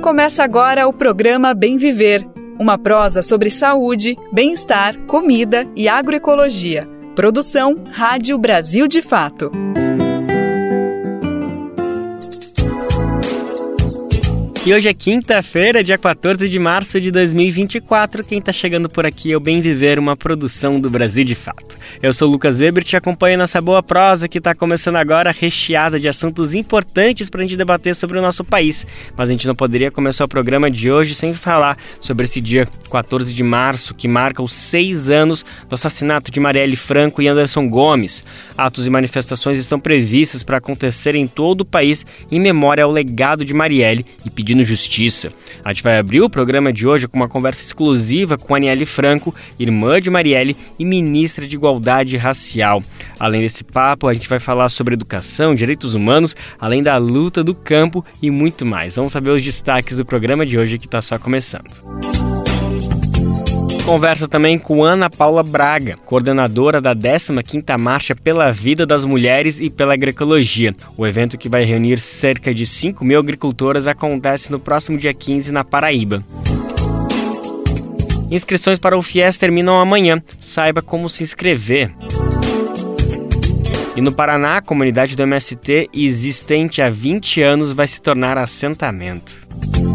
Começa agora o programa Bem Viver, uma prosa sobre saúde, bem-estar, comida e agroecologia. Produção Rádio Brasil de Fato. E hoje é quinta-feira, dia 14 de março de 2024. Quem está chegando por aqui é o Bem Viver, uma produção do Brasil de Fato. Eu sou o Lucas Weber e te acompanho nessa boa prosa que está começando agora, recheada de assuntos importantes para a gente debater sobre o nosso país. Mas a gente não poderia começar o programa de hoje sem falar sobre esse dia 14 de março, que marca os 6 anos do assassinato de Marielle Franco e Anderson Gomes. Atos e manifestações estão previstos para acontecer em todo o país em memória ao legado de Marielle e pedindo justiça. A gente vai abrir o programa de hoje com uma conversa exclusiva com Aniele Franco, irmã de Marielle e ministra de Igualdade Racial. Além desse papo, a gente vai falar sobre educação, direitos humanos, além da luta do campo e muito mais. Vamos saber os destaques do programa de hoje que está só começando. Conversa também com Ana Paula Braga, coordenadora da 15ª Marcha pela Vida das Mulheres e pela Agroecologia. O evento, que vai reunir cerca de 5.000 agricultoras, acontece no próximo dia 15 na Paraíba. Inscrições para o FIES terminam amanhã. Saiba como se inscrever. E no Paraná, a comunidade do MST, existente há 20 anos, vai se tornar assentamento.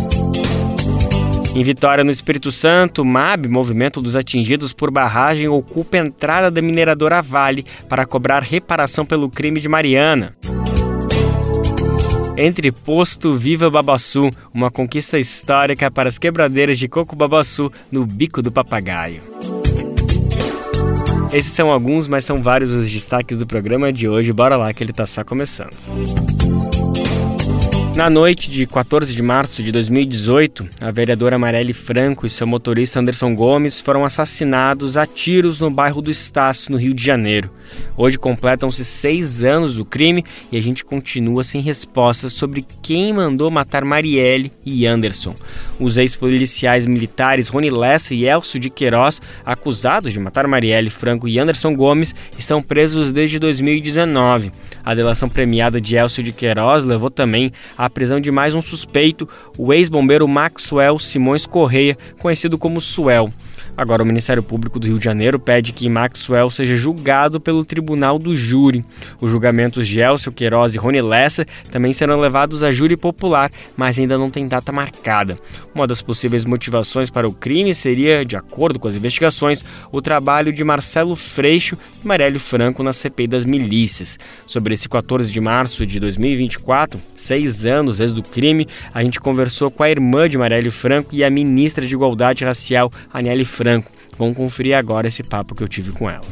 Em Vitória, no Espírito Santo, o MAB, Movimento dos Atingidos por Barragem, ocupa a entrada da mineradora Vale para cobrar reparação pelo crime de Mariana. Entreposto Viva Babaçu, uma conquista histórica para as quebradeiras de Coco Babaçu no Bico do Papagaio. Esses são alguns, mas são vários os destaques do programa de hoje. Bora lá que ele está só começando. Na noite de 14 de março de 2018, a vereadora Marielle Franco e seu motorista Anderson Gomes foram assassinados a tiros no bairro do Estácio, no Rio de Janeiro. Hoje completam-se 6 anos do crime e a gente continua sem respostas sobre quem mandou matar Marielle e Anderson. Os ex-policiais militares Rony Lessa e Elcio de Queiroz, acusados de matar Marielle Franco e Anderson Gomes, estão presos desde 2019. A delação premiada de Elcio de Queiroz levou também à prisão de mais um suspeito, o ex-bombeiro Maxwell Simões Correia, conhecido como Suel. Agora, o Ministério Público do Rio de Janeiro pede que Maxwell seja julgado pelo Tribunal do Júri. Os julgamentos de Elcio Queiroz e Rony Lessa também serão levados a júri popular, mas ainda não tem data marcada. Uma das possíveis motivações para o crime seria, de acordo com as investigações, o trabalho de Marcelo Freixo e Marielle Franco na CPI das milícias. Sobre esse 14 de março de 2024, 6 anos desde o crime, a gente conversou com a irmã de Marielle Franco e a ministra de Igualdade Racial, Aniele Franco. Vamos conferir agora esse papo que eu tive com ela.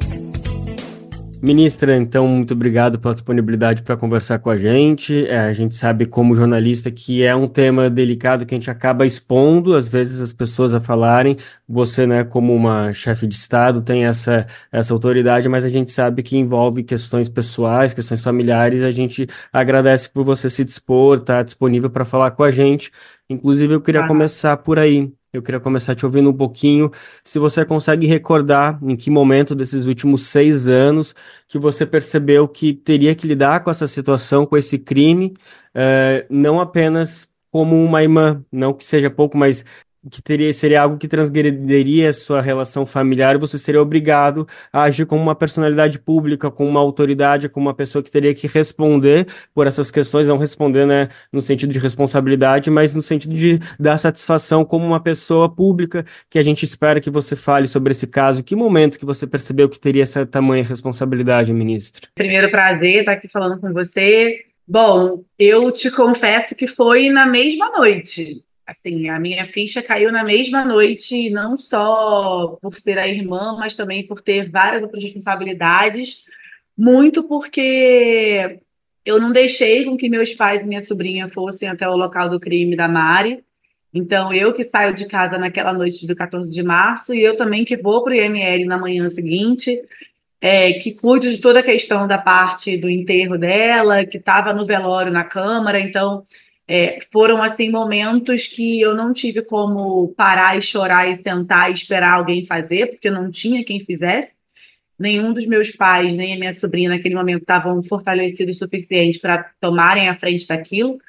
Ministra, então, muito obrigado pela disponibilidade para conversar com a gente. A gente sabe, como jornalista, que é um tema delicado que a gente acaba expondo, às vezes, as pessoas a falarem. Você, né, como uma chefe de Estado, tem essa autoridade, mas a gente sabe que envolve questões pessoais, questões familiares. A gente agradece por você se dispor, estar disponível para falar com a gente. Inclusive, eu queria começar por aí. Eu queria começar te ouvindo um pouquinho, se você consegue recordar em que momento desses últimos 6 anos que você percebeu que teria que lidar com essa situação, com esse crime, não apenas como uma irmã, não que seja pouco, mas que seria algo que transgrediria a sua relação familiar e você seria obrigado a agir como uma personalidade pública, como uma autoridade, como uma pessoa que teria que responder por essas questões, não responder, né, no sentido de responsabilidade, mas no sentido de dar satisfação como uma pessoa pública, que a gente espera que você fale sobre esse caso. Que momento que você percebeu que teria essa tamanha responsabilidade, ministra? Primeiro, prazer estar aqui falando com você. Bom, eu te confesso que foi na mesma noite. Assim, a minha ficha caiu na mesma noite, não só por ser a irmã, mas também por ter várias outras responsabilidades, muito porque eu não deixei com que meus pais e minha sobrinha fossem até o local do crime da Mari. Então, eu que saio de casa naquela noite do 14 de março e eu também que vou para o IML na manhã seguinte, que cuido de toda a questão da parte do enterro dela, que estava no velório na Câmara. Então, foram assim momentos que eu não tive como parar e chorar e sentar e esperar alguém fazer, porque não tinha quem fizesse. Nenhum dos meus pais, nem a minha sobrinha naquele momento estavam fortalecidos o suficiente para tomarem a frente daquilo.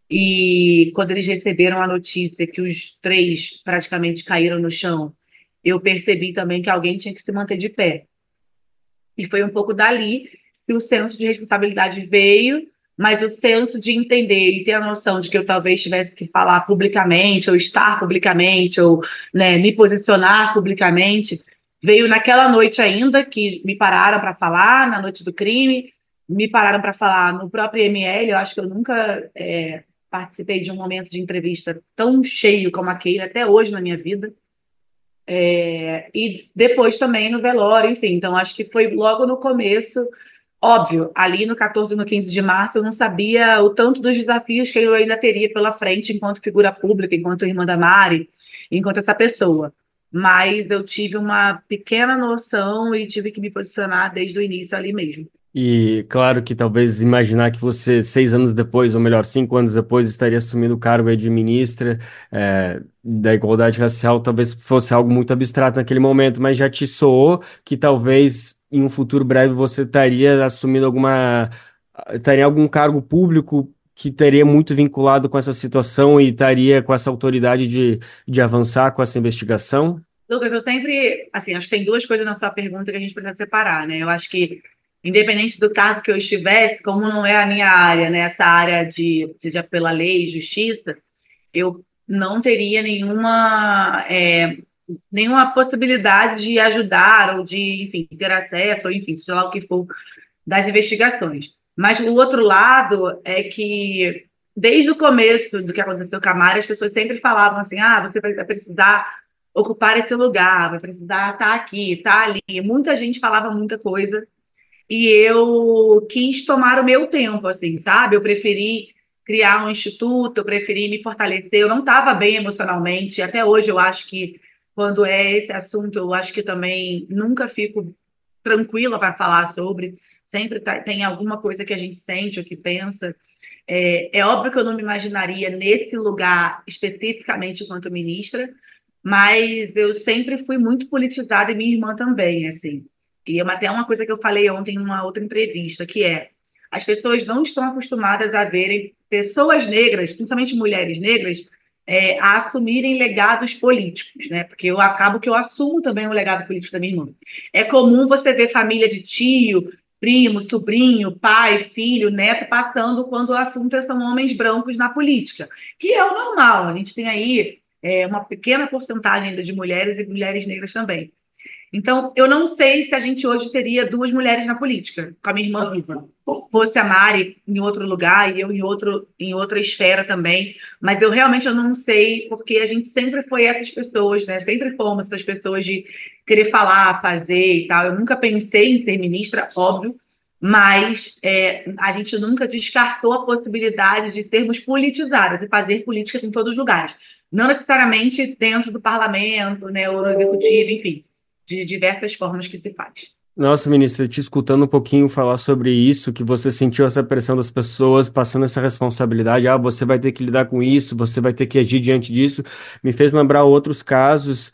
E quando eles receberam a notícia que os três praticamente caíram no chão, eu percebi também que alguém tinha que se manter de pé. E foi um pouco dali que o senso de responsabilidade veio, mas o senso de entender e ter a noção de que eu talvez tivesse que falar publicamente, ou estar publicamente, ou, né, me posicionar publicamente, veio naquela noite ainda que me pararam para falar, na noite do crime, me pararam para falar no próprio IML. Eu acho que eu nunca participei de um momento de entrevista tão cheio como aquele, até hoje na minha vida. E depois também no velório, enfim. Então, acho que foi logo no começo. Óbvio, ali no 14 e no 15 de março, eu não sabia o tanto dos desafios que eu ainda teria pela frente enquanto figura pública, enquanto irmã da Mari, enquanto essa pessoa. Mas eu tive uma pequena noção e tive que me posicionar desde o início ali mesmo. E claro que talvez imaginar que você, 6 anos depois, ou melhor, 5 anos depois, estaria assumindo o cargo aí de ministra da Igualdade Racial, talvez fosse algo muito abstrato naquele momento, mas já te soou que talvez em um futuro breve você estaria assumindo estaria algum cargo público que estaria muito vinculado com essa situação e estaria com essa autoridade de avançar com essa investigação? Lucas, eu sempre, assim, acho que tem duas coisas na sua pergunta que a gente precisa separar, né? Eu acho que, independente do cargo que eu estivesse, como não é a minha área, né? Essa área seja pela lei, justiça, eu não teria nenhuma possibilidade de ajudar ou de, enfim, ter acesso, ou enfim, seja lá o que for, das investigações. Mas o outro lado é que, desde o começo do que aconteceu com a Mari, as pessoas sempre falavam assim: você vai precisar ocupar esse lugar, vai precisar estar aqui, estar ali. Muita gente falava muita coisa e eu quis tomar o meu tempo, assim, sabe? Eu preferi criar um instituto, eu preferi me fortalecer. Eu não estava bem emocionalmente. Até hoje eu acho que, quando é esse assunto, eu acho que também nunca fico tranquila para falar sobre. Sempre tem alguma coisa que a gente sente ou que pensa. É óbvio que eu não me imaginaria nesse lugar especificamente enquanto ministra, mas eu sempre fui muito politizada e minha irmã também, assim. E até uma coisa que eu falei ontem em uma outra entrevista, que é: as pessoas não estão acostumadas a verem pessoas negras, principalmente mulheres negras, a assumirem legados políticos, né? Porque eu acabo que eu assumo também o legado político da minha irmã. É comum você ver família de tio, primo, sobrinho, pai, filho, neto passando quando o assunto são homens brancos na política, que é o normal. A gente tem aí uma pequena porcentagem ainda de mulheres e mulheres negras também. Então, eu não sei se a gente hoje teria duas mulheres na política, com a minha irmã viva. Fosse a Mari em outro lugar e eu em outra esfera também. Mas eu não sei, porque a gente sempre foi essas pessoas, né? Sempre fomos essas pessoas de querer falar, fazer e tal. Eu nunca pensei em ser ministra, óbvio, mas a gente nunca descartou a possibilidade de sermos politizadas e fazer política em todos os lugares. Não necessariamente dentro do parlamento, né, ou no executivo, enfim, de diversas formas que se faz. Nossa, ministra, te escutando um pouquinho falar sobre isso, que você sentiu essa pressão das pessoas, passando essa responsabilidade, você vai ter que lidar com isso, você vai ter que agir diante disso, me fez lembrar outros casos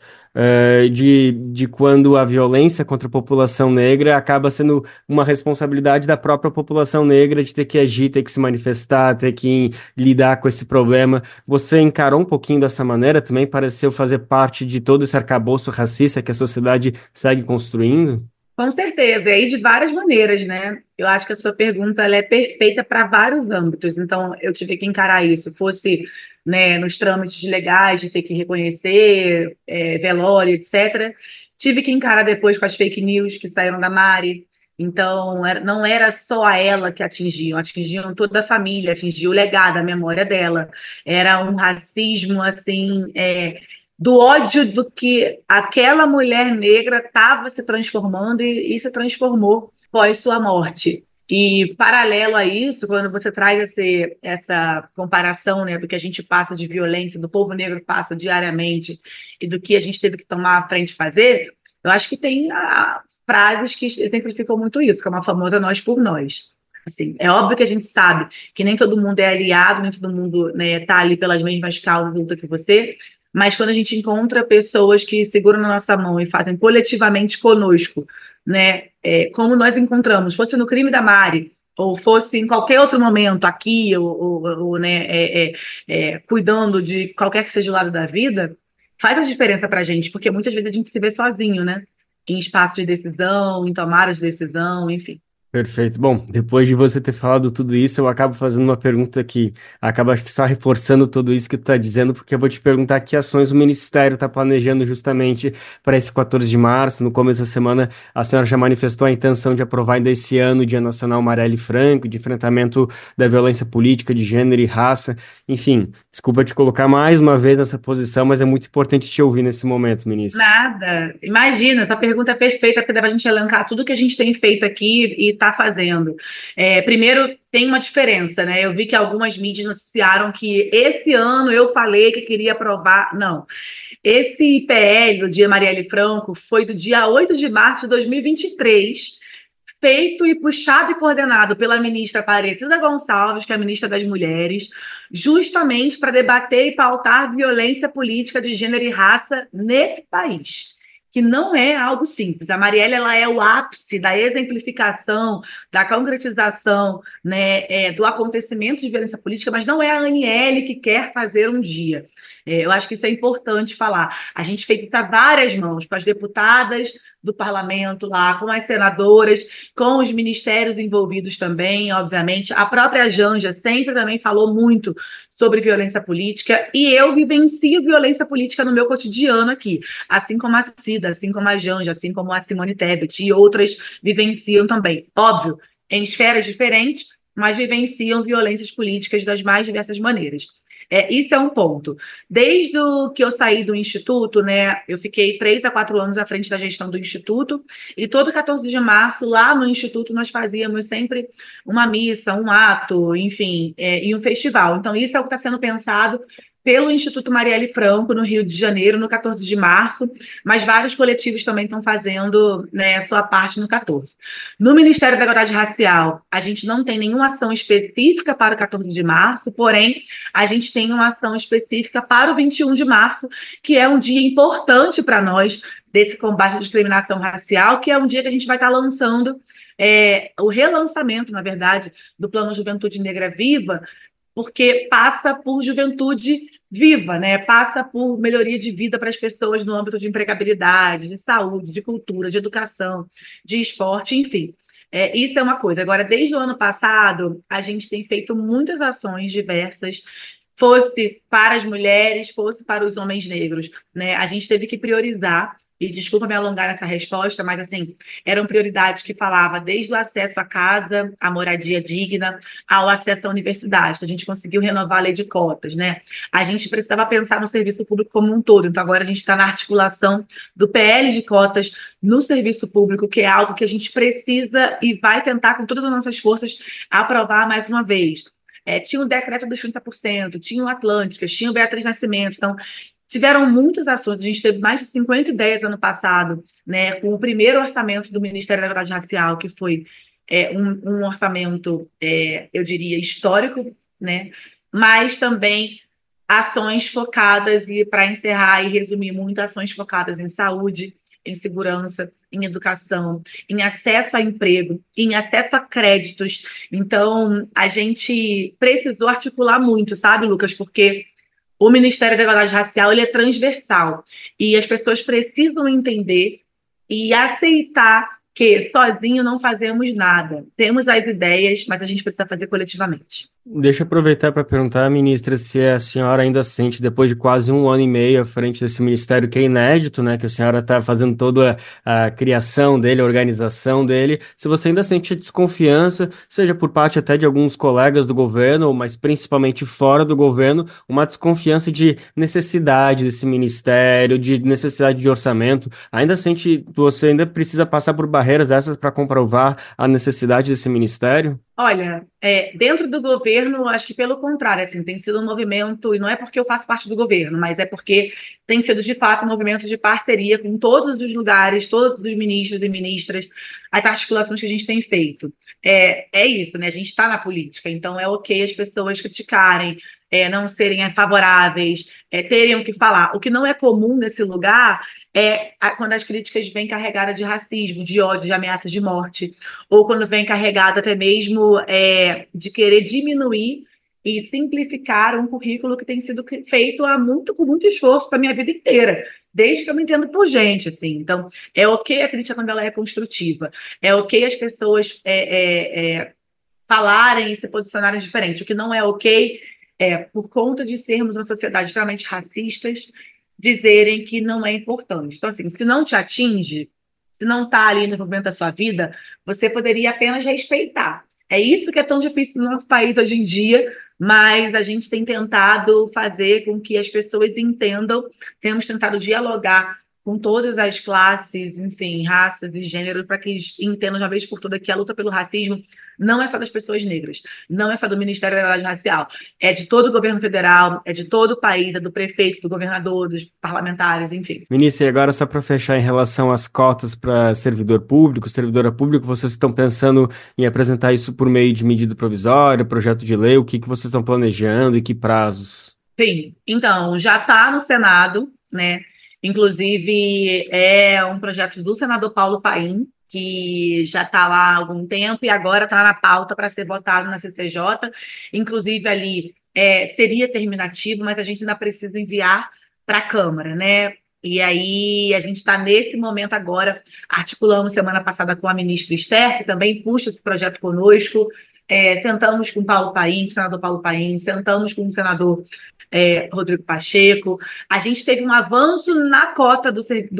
de quando a violência contra a população negra acaba sendo uma responsabilidade da própria população negra de ter que agir, ter que se manifestar, ter que lidar com esse problema. Você encarou um pouquinho dessa maneira também? Pareceu fazer parte de todo esse arcabouço racista que a sociedade segue construindo? Com certeza, e aí de várias maneiras, né? Eu acho que a sua pergunta ela é perfeita para vários âmbitos, então eu tive que encarar isso, fosse, né, nos trâmites legais de ter que reconhecer velório, etc. Tive que encarar depois com as fake news que saíram da Mari. Então, não era só a ela que atingiam toda a família, atingiam o legado, a memória dela. Era um racismo, assim, do ódio do que aquela mulher negra estava se transformando e se transformou após sua morte. E, paralelo a isso, quando você traz essa comparação, né, do que a gente passa de violência, do povo negro passa diariamente e do que a gente teve que tomar à frente e fazer, eu acho que tem frases que exemplificam muito isso, que é uma famosa nós por nós. Assim, é óbvio que a gente sabe que nem todo mundo é aliado, nem todo mundo, né, tá ali pelas mesmas causas luta que você, mas quando a gente encontra pessoas que seguram na nossa mão e fazem coletivamente conosco, né, como nós encontramos, fosse no crime da Mari, ou fosse em qualquer outro momento aqui, né, cuidando de qualquer que seja o lado da vida, faz a diferença para a gente, porque muitas vezes a gente se vê sozinho, né? Em espaço de decisão, em tomadas de decisão, enfim. Perfeito. Bom, depois de você ter falado tudo isso, eu acabo fazendo uma pergunta que acaba, acho que só reforçando tudo isso que tu está dizendo, porque eu vou te perguntar que ações o Ministério está planejando justamente para esse 14 de março. No começo da semana, a senhora já manifestou a intenção de aprovar ainda esse ano o Dia Nacional Marielle Franco, de enfrentamento da violência política de gênero e raça. Enfim, desculpa te colocar mais uma vez nessa posição, mas é muito importante te ouvir nesse momento, ministra. Nada. Imagina, essa pergunta é perfeita, porque dá para a gente elencar tudo que a gente tem feito aqui e está fazendo. Primeiro, tem uma diferença, né? Eu vi que algumas mídias noticiaram que esse ano eu falei que queria aprovar. Não. Esse PL do Dia Marielle Franco foi do dia 8 de março de 2023, feito e puxado e coordenado pela ministra Aparecida Gonçalves, que é a ministra das Mulheres, justamente para debater e pautar violência política de gênero e raça nesse país, que não é algo simples. A Marielle, ela é o ápice da exemplificação, da concretização, né, do acontecimento de violência política, mas não é a Aniele que quer fazer um dia. Eu acho que isso é importante falar. A gente fez isso a várias mãos, com as deputadas do parlamento lá, com as senadoras, com os ministérios envolvidos também, obviamente. A própria Janja sempre também falou muito sobre violência política, e eu vivencio violência política no meu cotidiano aqui, assim como a Cida, assim como a Janja, assim como a Simone Tebet e outras vivenciam também. Óbvio, em esferas diferentes, mas vivenciam violências políticas das mais diversas maneiras. Isso é um ponto. Desde que eu saí do Instituto, né, eu fiquei 3 a 4 anos à frente da gestão do Instituto, e todo 14 de março, lá no Instituto, nós fazíamos sempre uma missa, um ato, enfim, e um festival. Então, isso é o que está sendo pensado pelo Instituto Marielle Franco, no Rio de Janeiro, no 14 de março, mas vários coletivos também estão fazendo, né, a sua parte no 14. No Ministério da Igualdade Racial, a gente não tem nenhuma ação específica para o 14 de março, porém, a gente tem uma ação específica para o 21 de março, que é um dia importante para nós, desse combate à discriminação racial, que é um dia que a gente vai estar lançando o relançamento, na verdade, do Plano Juventude Negra Viva, porque passa por juventude viva, né? Passa por melhoria de vida para as pessoas no âmbito de empregabilidade, de saúde, de cultura, de educação, de esporte, enfim. Isso é uma coisa. Agora, desde o ano passado, a gente tem feito muitas ações diversas, fosse para as mulheres, fosse para os homens negros, né? A gente teve que priorizar, e desculpa me alongar nessa resposta, mas assim, eram prioridades que falava desde o acesso à casa, à moradia digna, ao acesso à universidade. Então, a gente conseguiu renovar a lei de cotas, né? A gente precisava pensar no serviço público como um todo, então agora a gente está na articulação do PL de cotas no serviço público, que é algo que a gente precisa e vai tentar, com todas as nossas forças, aprovar mais uma vez. Tinha o decreto dos 30%, tinha o Atlânticas, tinha o Beatriz Nascimento. Então, tiveram muitas ações. A gente teve mais de 50 ideias ano passado, né, com o primeiro orçamento do Ministério da Igualdade Racial, que foi um orçamento, eu diria, histórico, né, mas também ações focadas, e para encerrar e resumir muito, ações focadas em saúde, em segurança, em educação, em acesso a emprego, em acesso a créditos. Então, a gente precisou articular muito, sabe, Lucas? Porque o Ministério da Igualdade Racial, ele é transversal, e as pessoas precisam entender e aceitar que sozinho não fazemos nada. Temos as ideias, mas a gente precisa fazer coletivamente. Deixa eu aproveitar para perguntar, ministra, se a senhora ainda sente, depois de quase um ano e meio à frente desse ministério, que é inédito, né, que a senhora está fazendo toda a criação dele, a organização dele, se você ainda sente desconfiança, seja por parte até de alguns colegas do governo, mas principalmente fora do governo, uma desconfiança de necessidade desse ministério, de necessidade de orçamento, ainda sente, você ainda precisa passar por barreiras essas para comprovar a necessidade desse ministério? Olha, dentro do governo, acho que pelo contrário, assim, tem sido um movimento, e não é porque eu faço parte do governo, mas é porque tem sido, de fato, um movimento de parceria com todos os lugares, todos os ministros e ministras, as articulações que a gente tem feito. É isso, né? A gente está na política, então é ok as pessoas criticarem, não serem favoráveis, terem o que falar. O que não é comum nesse lugar quando as críticas vêm carregadas de racismo, de ódio, de ameaças de morte, ou quando vem carregada até mesmo de querer diminuir e simplificar um currículo que tem sido feito com muito esforço para a minha vida inteira, desde que eu me entendo por gente, assim. Então, é ok a crítica quando ela é construtiva, é ok as pessoas falarem e se posicionarem diferente. O que não é ok por conta de sermos uma sociedade extremamente racistas, dizerem que não é importante. Então, assim, se não te atinge, se não está ali no momento da sua vida, você poderia apenas respeitar. É isso que é tão difícil no nosso país hoje em dia, mas a gente tem tentado fazer com que as pessoas entendam, temos tentado dialogar com todas as classes, enfim, raças e gêneros, para que eles entendam de uma vez por todas que a luta pelo racismo não é só das pessoas negras, não é só do Ministério da Igualdade Racial, é de todo o governo federal, é de todo o país, é do prefeito, do governador, dos parlamentares, enfim. Ministra, e agora só para fechar em relação às cotas para servidor público, servidora pública, vocês estão pensando em apresentar isso por meio de medida provisória, projeto de lei? O que vocês estão planejando e que prazos? Sim, então, já está no Senado, né? Inclusive, é um projeto do senador Paulo Paim, que já está lá há algum tempo e agora está na pauta para ser votado na CCJ. Inclusive, ali seria terminativo, mas a gente ainda precisa enviar para a Câmara, né? E aí, a gente está nesse momento agora, articulamos semana passada com a ministra Esther, que também puxa esse projeto conosco. Sentamos com o Paulo Paim, com o senador Paulo Paim, sentamos com o senador Rodrigo Pacheco. A gente teve um avanço na cota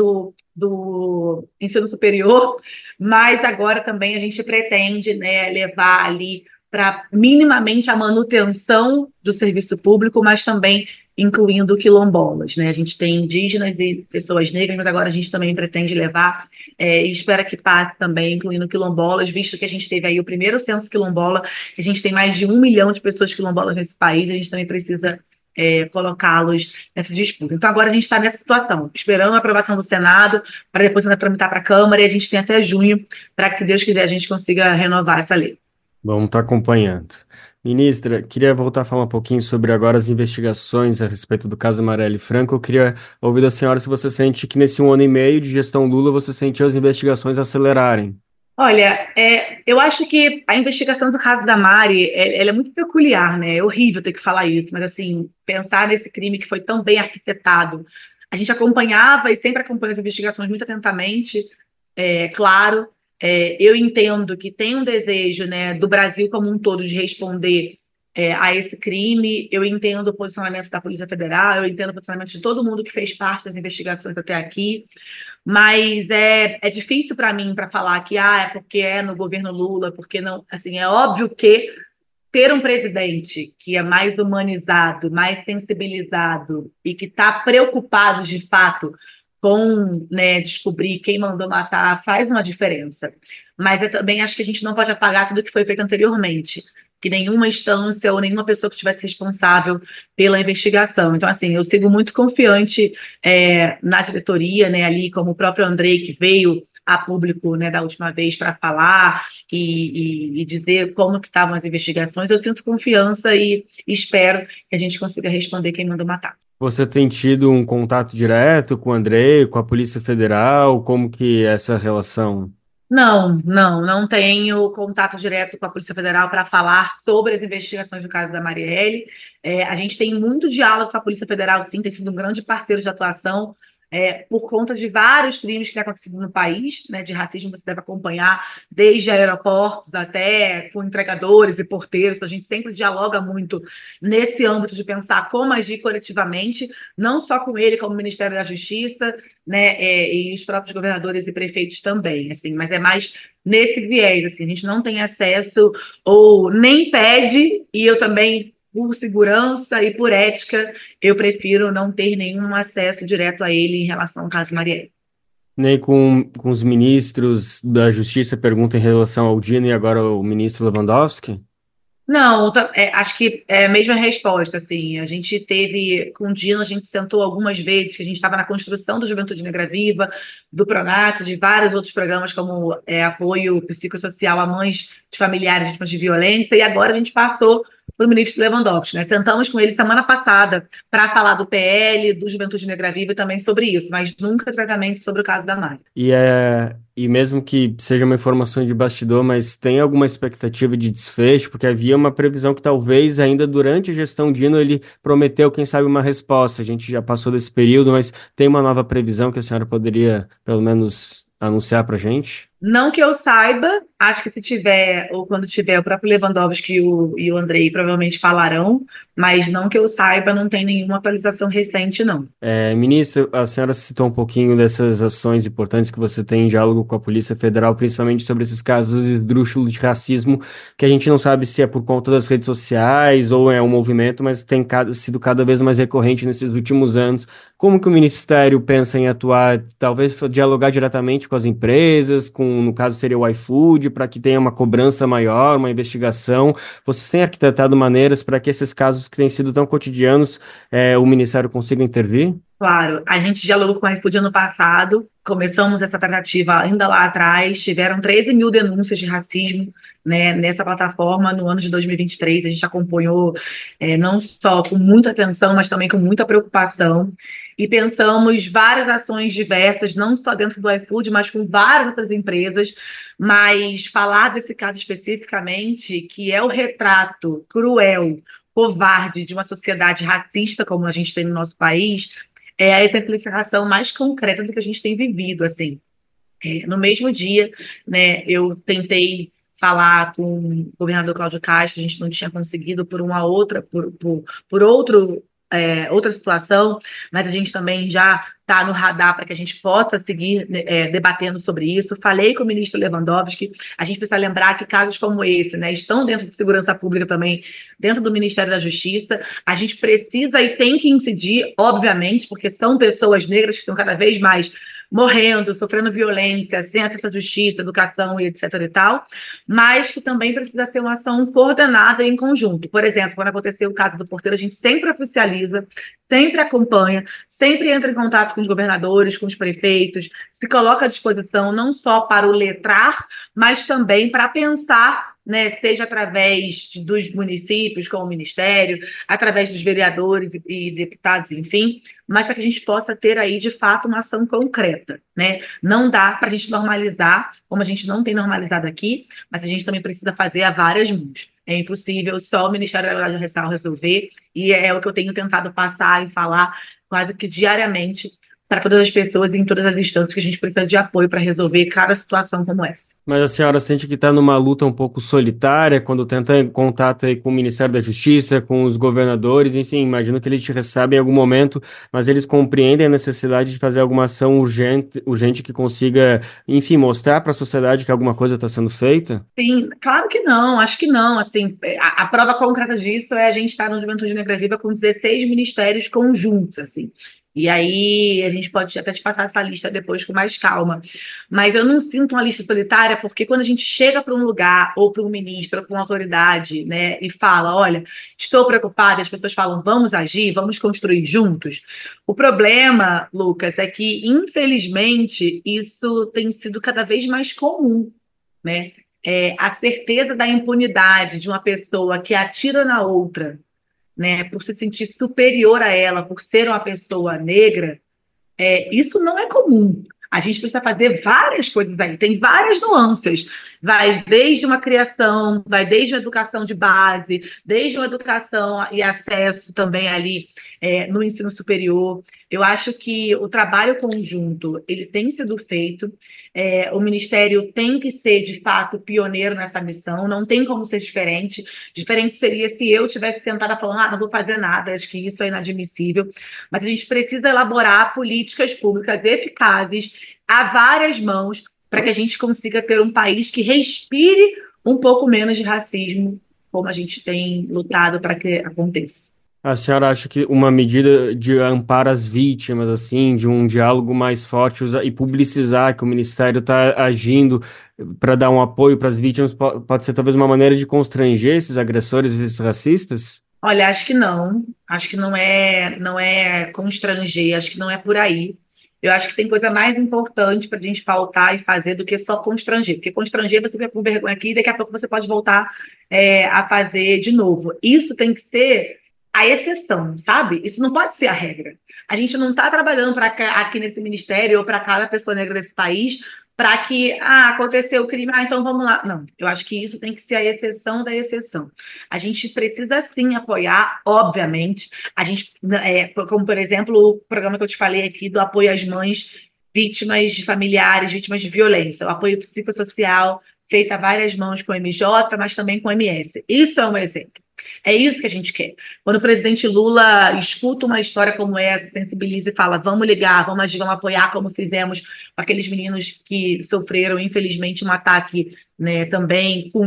do ensino superior, mas agora também a gente pretende, né, levar ali para minimamente a manutenção do serviço público, mas também incluindo quilombolas, né? A gente tem indígenas e pessoas negras, mas agora a gente também pretende levar e espera que passe também, incluindo quilombolas, visto que a gente teve aí o primeiro censo quilombola, que a gente tem mais de 1 milhão de pessoas quilombolas nesse país, a gente também precisa colocá-los nessa disputa. Então, agora a gente está nessa situação, esperando a aprovação do Senado, para depois ainda tramitar para a Câmara, e a gente tem até junho para que, se Deus quiser, a gente consiga renovar essa lei. Vamos estar acompanhando. Ministra, queria voltar a falar um pouquinho sobre agora as investigações a respeito do caso Marielle Franco. Eu queria ouvir da senhora se você sente que nesse 1 ano e meio de gestão Lula você sentiu as investigações acelerarem. Olha, eu acho que a investigação do caso da Mari, ela é muito peculiar, né? É horrível ter que falar isso, mas assim, pensar nesse crime que foi tão bem arquitetado. A gente acompanhava e sempre acompanha as investigações muito atentamente, claro. Eu entendo que tem um desejo, né, do Brasil como um todo de responder a esse crime. Eu entendo o posicionamento da Polícia Federal, eu entendo o posicionamento de todo mundo que fez parte das investigações até aqui. Mas é difícil para mim para falar que é porque é no governo Lula, porque não, assim, é óbvio que ter um presidente que é mais humanizado, mais sensibilizado e que está preocupado de fato com, né, descobrir quem mandou matar faz uma diferença. Mas eu também acho que a gente não pode apagar tudo que foi feito anteriormente, que nenhuma instância ou nenhuma pessoa que estivesse responsável pela investigação. Então, assim, eu sigo muito confiante na diretoria, né, ali como o próprio Andrei, que veio a público, né, da última vez para falar e dizer como que estavam as investigações. Eu sinto confiança e espero que a gente consiga responder quem mandou matar. Você tem tido um contato direto com o Andrei, com a Polícia Federal? Como que é essa relação? Não tenho contato direto com a Polícia Federal para falar sobre as investigações do caso da Marielle. A gente tem muito diálogo com a Polícia Federal, sim, tem sido um grande parceiro de atuação por conta de vários crimes que têm acontecido no país, né, de racismo. Você deve acompanhar desde aeroportos até com entregadores e porteiros. Então, a gente sempre dialoga muito nesse âmbito de pensar como agir coletivamente, não só com ele, como o Ministério da Justiça, né, e os próprios governadores e prefeitos também, assim, mas é mais nesse viés, assim, a gente não tem acesso ou nem pede, e eu também, por segurança e por ética, eu prefiro não ter nenhum acesso direto a ele em relação ao caso Marielle. Nem com os ministros da Justiça pergunta em relação ao Dino e agora o ministro Lewandowski? Não, acho que é a mesma resposta, assim, a gente teve, com o Dino, a gente sentou algumas vezes, que a gente estava na construção do Juventude Negra Viva, do Pronat, de vários outros programas, como apoio psicossocial a mães de familiares vítimas de violência, e agora a gente passou para o ministro Lewandowski, né? Sentamos com ele semana passada para falar do PL, do Juventude Negra Viva e também sobre isso, mas nunca exatamente sobre o caso da Mari. E mesmo que seja uma informação de bastidor, mas tem alguma expectativa de desfecho? Porque havia uma previsão que talvez ainda durante a gestão Dino ele prometeu, quem sabe, uma resposta. A gente já passou desse período, mas tem uma nova previsão que a senhora poderia, pelo menos, anunciar para a gente? Não que eu saiba, acho que se tiver, ou quando tiver, o próprio Lewandowski e o Andrei provavelmente falarão, mas não que eu saiba, não tem nenhuma atualização recente, não. Ministra, a senhora citou um pouquinho dessas ações importantes que você tem em diálogo com a Polícia Federal, principalmente sobre esses casos esdrúxulos de racismo, que a gente não sabe se é por conta das redes sociais ou é um movimento, mas tem sido cada vez mais recorrente nesses últimos anos. Como que o Ministério pensa em atuar, talvez dialogar diretamente com as empresas, no caso seria o iFood, para que tenha uma cobrança maior, uma investigação? Vocês têm arquitetado maneiras para que esses casos que têm sido tão cotidianos, o Ministério consiga intervir? Claro, a gente dialogou com a iFood ano passado, começamos essa tratativa ainda lá atrás, tiveram 13 mil denúncias de racismo, né, nessa plataforma no ano de 2023, a gente acompanhou não só com muita atenção, mas também com muita preocupação, e pensamos várias ações diversas, não só dentro do iFood, mas com várias outras empresas, mas falar desse caso especificamente, que é o retrato cruel, covarde de uma sociedade racista como a gente tem no nosso país, é a exemplificação mais concreta do que a gente tem vivido, assim. No mesmo dia, né, eu tentei falar com o governador Cláudio Castro, a gente não tinha conseguido por outra situação, mas a gente também já está no radar para que a gente possa seguir debatendo sobre isso. Falei com o ministro Lewandowski, a gente precisa lembrar que casos como esse, né, estão dentro de segurança pública também, dentro do Ministério da Justiça. A gente precisa e tem que incidir, obviamente, porque são pessoas negras que estão cada vez mais morrendo, sofrendo violência, sem acesso à justiça, educação e etc e tal, mas que também precisa ser uma ação coordenada e em conjunto. Por exemplo, quando aconteceu o caso do Porteiro, a gente sempre oficializa, sempre acompanha, sempre entra em contato com os governadores, com os prefeitos, se coloca à disposição não só para o letrar, mas também para pensar, né, seja através dos municípios, com o Ministério, através dos vereadores e deputados, enfim, mas para que a gente possa ter aí, de fato, uma ação concreta, né? Não dá para a gente normalizar, como a gente não tem normalizado aqui, mas a gente também precisa fazer a várias mãos. É impossível só o Ministério da Educação resolver, e é o que eu tenho tentado passar e falar quase que diariamente para todas as pessoas e em todas as instâncias que a gente precisa de apoio para resolver cada situação como essa. Mas a senhora sente que está numa luta um pouco solitária quando tenta em contato aí com o Ministério da Justiça, com os governadores, enfim, imagino que eles te recebem em algum momento, mas eles compreendem a necessidade de fazer alguma ação urgente que consiga, enfim, mostrar para a sociedade que alguma coisa está sendo feita? Sim, claro que não, acho que não. Assim, a prova concreta disso é a gente estar no Juventude Negra Viva com 16 ministérios conjuntos, assim. E aí a gente pode até te passar essa lista depois com mais calma. Mas eu não sinto uma lista solitária, porque quando a gente chega para um lugar, ou para um ministro, ou para uma autoridade, né, e fala, olha, estou preocupada, as pessoas falam, vamos agir, vamos construir juntos. O problema, Lucas, é que, infelizmente, isso tem sido cada vez mais comum, né? A certeza da impunidade de uma pessoa que atira na outra, né, por se sentir superior a ela, por ser uma pessoa negra, isso não é comum. A gente precisa fazer várias coisas aí, tem várias nuances. Vai desde uma criação, vai desde uma educação de base, desde uma educação e acesso também ali no ensino superior. Eu acho que o trabalho conjunto ele tem sido feito. O Ministério tem que ser, de fato, pioneiro nessa missão, não tem como ser diferente. Diferente seria se eu tivesse sentada falando, não vou fazer nada, acho que isso é inadmissível. Mas a gente precisa elaborar políticas públicas eficazes a várias mãos para que a gente consiga ter um país que respire um pouco menos de racismo, como a gente tem lutado para que aconteça. A senhora acha que uma medida de amparo às vítimas, assim, de um diálogo mais forte e publicizar que o Ministério está agindo para dar um apoio para as vítimas pode ser talvez uma maneira de constranger esses agressores, esses racistas? Olha, acho que não. Acho que não é constranger, acho que não é por aí. Eu acho que tem coisa mais importante para a gente pautar e fazer do que só constranger. Porque constranger você fica com vergonha aqui e daqui a pouco você pode voltar a fazer de novo. Isso tem que ser a exceção, sabe? Isso não pode ser a regra. A gente não está trabalhando aqui nesse ministério ou para cada pessoa negra desse país para que, aconteceu o crime, então vamos lá. Não, eu acho que isso tem que ser a exceção da exceção. A gente precisa, sim, apoiar, obviamente. A gente, como, por exemplo, o programa que eu te falei aqui do apoio às mães vítimas de familiares, vítimas de violência, o apoio psicossocial feito a várias mãos com o MJ, mas também com o MS. Isso é um exemplo. É isso que a gente quer. Quando o presidente Lula escuta uma história como essa, sensibiliza e fala, vamos ligar, vamos agir, vamos apoiar, como fizemos com aqueles meninos que sofreram, infelizmente, um ataque, né, também com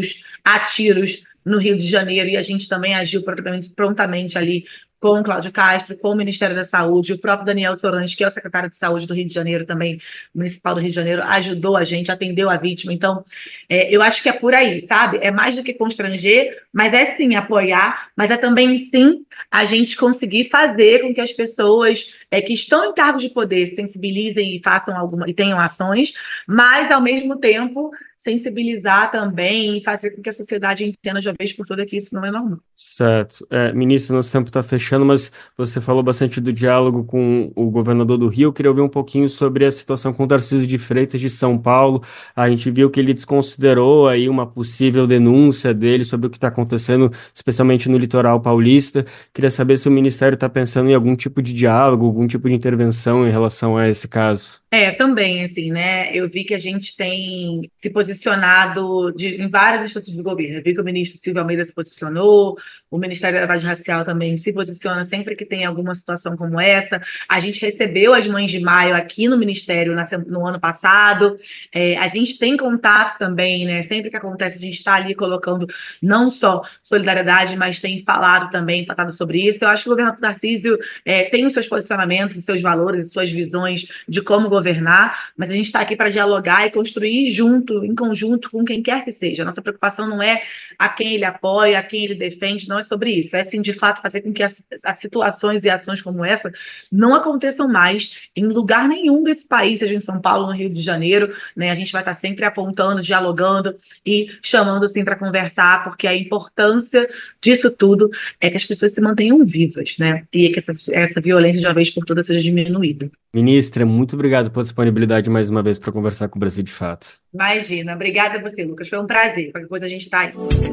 a tiros, no Rio de Janeiro, e a gente também agiu prontamente ali com o Cláudio Castro, com o Ministério da Saúde, o próprio Daniel Sorange, que é o secretário de Saúde do Rio de Janeiro também, municipal do Rio de Janeiro, ajudou a gente, atendeu a vítima. Então, eu acho que é por aí, sabe? É mais do que constranger, mas é sim apoiar, mas é também sim a gente conseguir fazer com que as pessoas que estão em cargos de poder se sensibilizem e façam e tenham ações, mas ao mesmo tempo sensibilizar também e fazer com que a sociedade entenda de uma vez por todas que isso não é normal. Certo. Ministro, nosso tempo está fechando, mas você falou bastante do diálogo com o governador do Rio. Eu queria ouvir um pouquinho sobre a situação com o Tarcísio de Freitas de São Paulo. A gente viu que ele desconsiderou aí uma possível denúncia dele sobre o que está acontecendo, especialmente no litoral paulista. Queria saber se o Ministério está pensando em algum tipo de diálogo, algum tipo de intervenção em relação a esse caso. Também, assim, né? Eu vi que a gente tem se posicionado em vários institutos do governo. Eu vi que o ministro Silvio Almeida se posicionou, o Ministério da Igualdade Racial também se posiciona sempre que tem alguma situação como essa. A gente recebeu as Mães de Maio aqui no Ministério no ano passado. A gente tem contato também, né? Sempre que acontece, a gente está ali colocando não só solidariedade, mas tem falado também, tratado sobre isso. Eu acho que o governador Tarcísio tem os seus posicionamentos, os seus valores, as suas visões de como governar, mas a gente está aqui para dialogar e construir em conjunto com quem quer que seja. A nossa preocupação não é a quem ele apoia, a quem ele defende, não é sobre isso. É, sim, de fato, fazer com que as situações e ações como essa não aconteçam mais em lugar nenhum desse país, seja em São Paulo, no Rio de Janeiro, né? A gente vai estar sempre apontando, dialogando e chamando, assim, para conversar, porque a importância disso tudo é que as pessoas se mantenham vivas, né? E que essa violência, de uma vez por todas, seja diminuída. Ministra, muito obrigado pela disponibilidade mais uma vez para conversar com o Brasil de Fato. Imagina. Obrigada a você, Lucas. Foi um prazer. Qualquer coisa a gente está aí.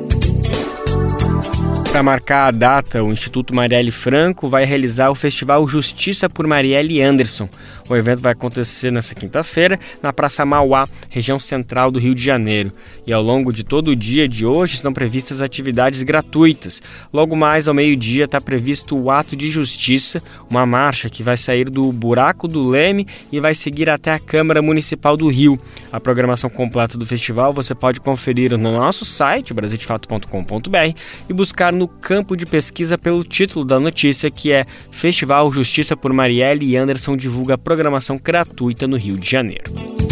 Para marcar a data, o Instituto Marielle Franco vai realizar o Festival Justiça por Marielle Anderson. O evento vai acontecer nesta quinta-feira, na Praça Mauá, região central do Rio de Janeiro. E ao longo de todo o dia de hoje estão previstas atividades gratuitas. Logo mais ao meio-dia está previsto o Ato de Justiça, uma marcha que vai sair do Buraco do Leme e vai seguir até a Câmara Municipal do Rio. A programação completa do festival você pode conferir no nosso site, brasildefato.com.br, e buscar no campo de pesquisa pelo título da notícia, que é Festival Justiça por Marielle Anderson divulga programação gratuita no Rio de Janeiro.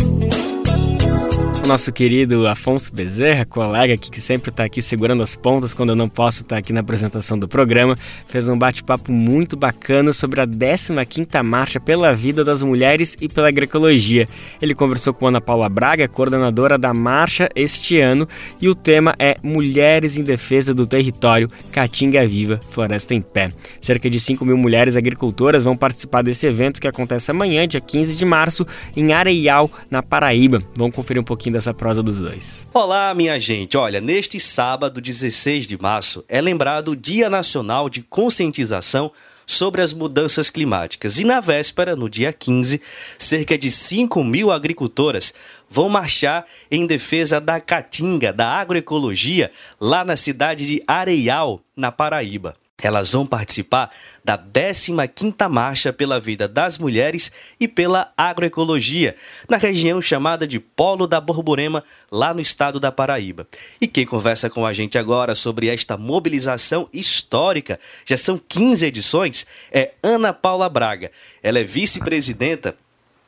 O nosso querido Afonso Bezerra, colega que sempre está aqui segurando as pontas quando eu não posso estar aqui na apresentação do programa, fez um bate-papo muito bacana sobre a 15ª Marcha pela Vida das Mulheres e pela Agroecologia. Ele conversou com Ana Paula Braga, coordenadora da marcha este ano, e o tema é Mulheres em Defesa do Território, Caatinga Viva, Floresta em Pé. Cerca de 5.000 mulheres agricultoras vão participar desse evento que acontece amanhã, dia 15 de março, em Areial, na Paraíba. Vamos conferir um pouquinho dessa prosa dos dois. Olá, minha gente. Olha, neste sábado, 16 de março, é lembrado o Dia Nacional de Conscientização sobre as Mudanças Climáticas. E na véspera, no dia 15, cerca de 5.000 agricultoras vão marchar em defesa da Caatinga, da agroecologia, lá na cidade de Areial, na Paraíba. Elas vão participar da 15ª Marcha pela Vida das Mulheres e pela Agroecologia, na região chamada de Polo da Borborema, lá no estado da Paraíba. E quem conversa com a gente agora sobre esta mobilização histórica, já são 15 edições, é Ana Paula Braga. Ela é vice-presidenta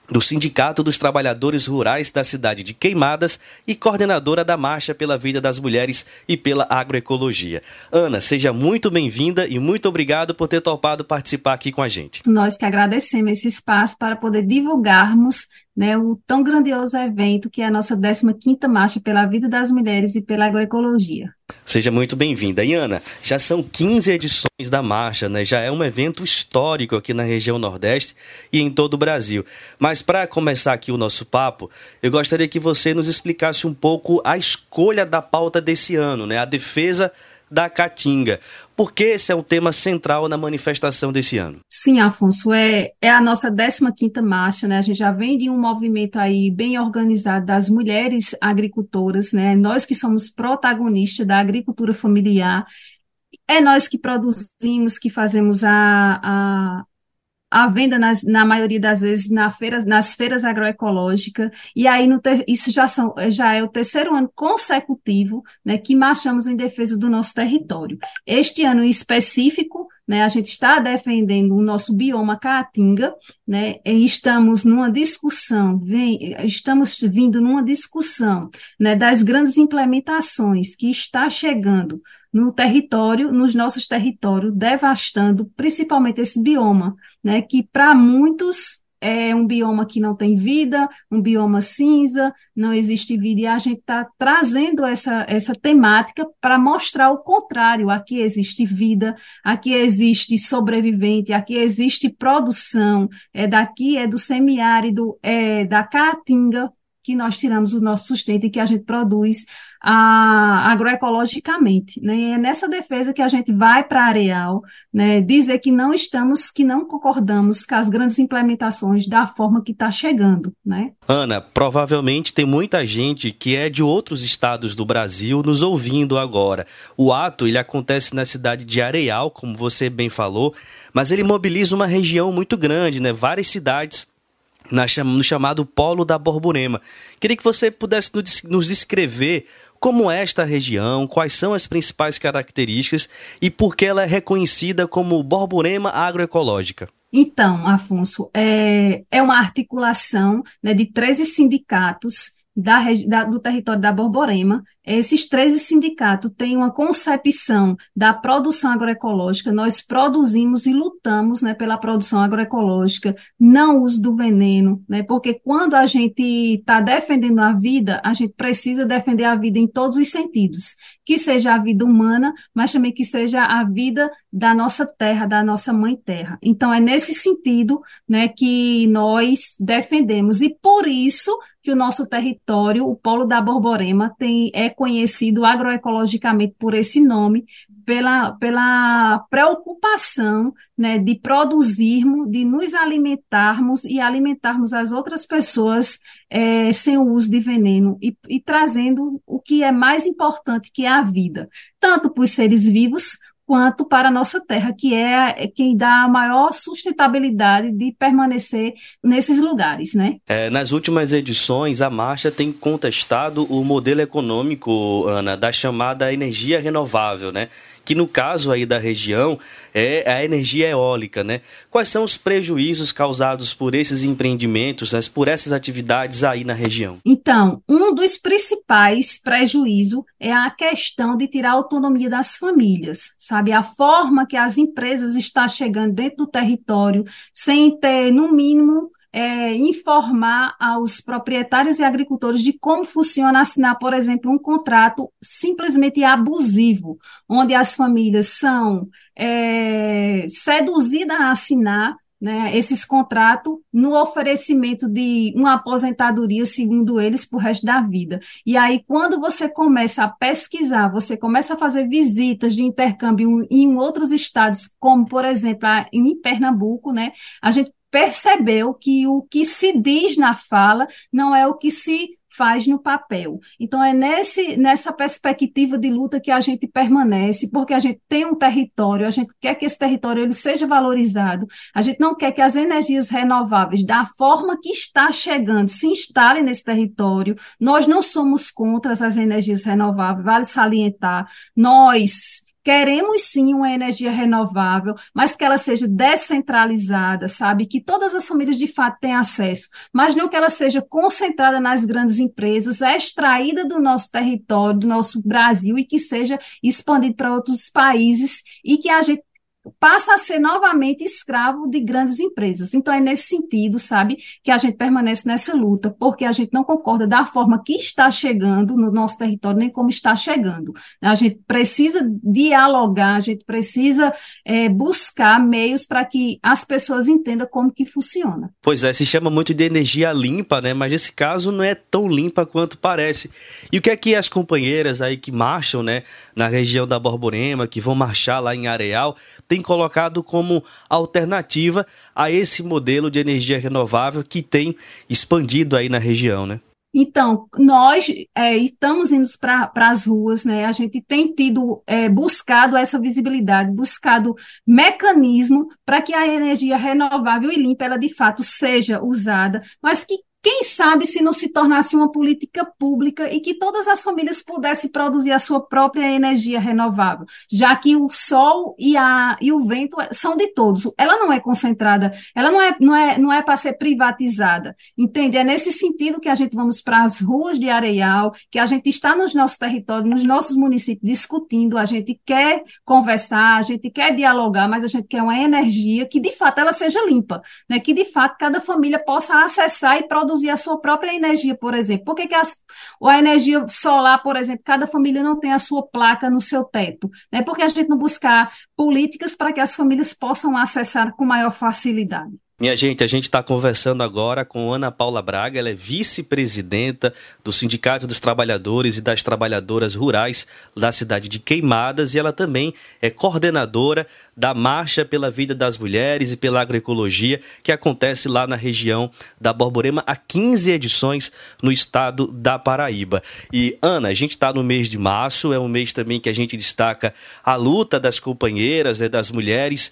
do Sindicato dos Trabalhadores Rurais da cidade de Queimadas e coordenadora da Marcha pela Vida das Mulheres e pela Agroecologia. Ana, seja muito bem-vinda e muito obrigado por ter topado participar aqui com a gente. Nós que agradecemos esse espaço para poder divulgarmos, né, o tão grandioso evento que é a nossa 15ª Marcha pela Vida das Mulheres e pela Agroecologia. Seja muito bem-vinda. E Ana, já são 15 edições da marcha, né? Já é um evento histórico aqui na região Nordeste e em todo o Brasil. Mas para começar aqui o nosso papo, eu gostaria que você nos explicasse um pouco a escolha da pauta desse ano, né? A defesa da Caatinga. Por que esse é um tema central na manifestação desse ano? Sim, Afonso, é a nossa 15ª marcha, né? A gente já vem de um movimento aí bem organizado das mulheres agricultoras, né? Nós que somos protagonistas da agricultura familiar, é nós que produzimos, que fazemos a venda na maioria das vezes nas feiras agroecológicas, e aí isso já é o 3º ano consecutivo, né, que marchamos em defesa do nosso território. Este ano em específico, né, a gente está defendendo o nosso bioma Caatinga, né, e estamos vindo numa discussão, né, das grandes implementações que está chegando no território, nos nossos territórios, devastando principalmente esse bioma, né, que para muitos é um bioma que não tem vida, um bioma cinza, não existe vida, e a gente está trazendo essa temática para mostrar o contrário. Aqui existe vida, aqui existe sobrevivente, aqui existe produção, daqui é do semiárido, da Caatinga, que nós tiramos o nosso sustento e que a gente produz agroecologicamente, né? E é nessa defesa que a gente vai para a Areal, né, dizer que não concordamos com as grandes implementações da forma que está chegando, né? Ana, provavelmente tem muita gente que é de outros estados do Brasil nos ouvindo agora. O ato, ele acontece na cidade de Areal, como você bem falou, mas ele mobiliza uma região muito grande, né? Várias cidades no chamado Polo da Borborema. Queria que você pudesse nos descrever como é esta região, quais são as principais características e por que ela é reconhecida como Borborema agroecológica. Então, Afonso, é uma articulação, né, de 13 sindicatos do território da Borborema. Esses 13 sindicatos têm uma concepção da produção agroecológica. Nós produzimos e lutamos, né, pela produção agroecológica, não uso do veneno, né, porque quando a gente está defendendo a vida, a gente precisa defender a vida em todos os sentidos, que seja a vida humana, mas também que seja a vida da nossa terra, da nossa mãe terra. Então, é nesse sentido, né, que nós defendemos, e por isso que o nosso território, o Polo da Borborema, é conhecido agroecologicamente por esse nome, pela preocupação, né, de produzirmos, de nos alimentarmos e alimentarmos as outras pessoas sem o uso de veneno e trazendo o que é mais importante, que é a vida, tanto para os seres vivos quanto para a nossa terra, que é quem dá a maior sustentabilidade de permanecer nesses lugares, né? Nas últimas edições, a marcha tem contestado o modelo econômico, Ana, da chamada energia renovável, né? Que no caso aí da região é a energia eólica, né? Quais são os prejuízos causados por esses empreendimentos, né, por essas atividades aí na região? Então, um dos principais prejuízos é a questão de tirar a autonomia das famílias, sabe? A forma que as empresas estão chegando dentro do território sem ter, no mínimo, informar aos proprietários e agricultores de como funciona assinar, por exemplo, um contrato simplesmente abusivo, onde as famílias são seduzidas a assinar, né, esses contratos no oferecimento de uma aposentadoria, segundo eles, para o resto da vida. E aí, quando você começa a pesquisar, você começa a fazer visitas de intercâmbio em outros estados, como, por exemplo, em Pernambuco, né, a gente percebeu que o que se diz na fala não é o que se faz no papel. Então, é nessa perspectiva de luta que a gente permanece, porque a gente tem um território, a gente quer que esse território ele seja valorizado, a gente não quer que as energias renováveis, da forma que está chegando, se instalem nesse território. Nós não somos contra as energias renováveis, vale salientar. Nós queremos sim uma energia renovável, mas que ela seja descentralizada, sabe? Que todas as famílias de fato tenham acesso, mas não que ela seja concentrada nas grandes empresas, extraída do nosso território, do nosso Brasil e que seja expandida para outros países e que a gente passa a ser novamente escravo de grandes empresas. Então, é nesse sentido, sabe, que a gente permanece nessa luta, porque a gente não concorda da forma que está chegando no nosso território, nem como está chegando. A gente precisa dialogar, a gente precisa buscar meios para que as pessoas entendam como que funciona. Pois é, se chama muito de energia limpa, né? Mas nesse caso não é tão limpa quanto parece. E o que é que as companheiras aí que marcham, né, na região da Borborema, que vão marchar lá em Areal, tem colocado como alternativa a esse modelo de energia renovável que tem expandido aí na região, né? Então, nós estamos indo para as ruas, né? A gente tem buscado essa visibilidade, buscado mecanismo para que a energia renovável e limpa, ela de fato seja usada, mas que quem sabe se não se tornasse uma política pública e que todas as famílias pudessem produzir a sua própria energia renovável, já que o sol e o vento são de todos. Ela não é concentrada, ela não é para ser privatizada, entende? É nesse sentido que a gente vamos para as ruas de Areal, que a gente está nos nossos territórios, nos nossos municípios discutindo, a gente quer conversar, a gente quer dialogar, mas a gente quer uma energia que de fato ela seja limpa, né? Que de fato cada família possa acessar e produzir a sua própria energia, por exemplo. Por que a energia solar, por exemplo, cada família não tem a sua placa no seu teto? Né? Por que a gente não buscar políticas para que as famílias possam acessar com maior facilidade? Minha gente, a gente está conversando agora com Ana Paula Braga, ela é vice-presidenta do Sindicato dos Trabalhadores e das Trabalhadoras Rurais da cidade de Queimadas e ela também é coordenadora da Marcha pela Vida das Mulheres e pela Agroecologia, que acontece lá na região da Borborema há 15 edições no estado da Paraíba. E, Ana, a gente está no mês de março, é um mês também que a gente destaca a luta das companheiras, né, das mulheres,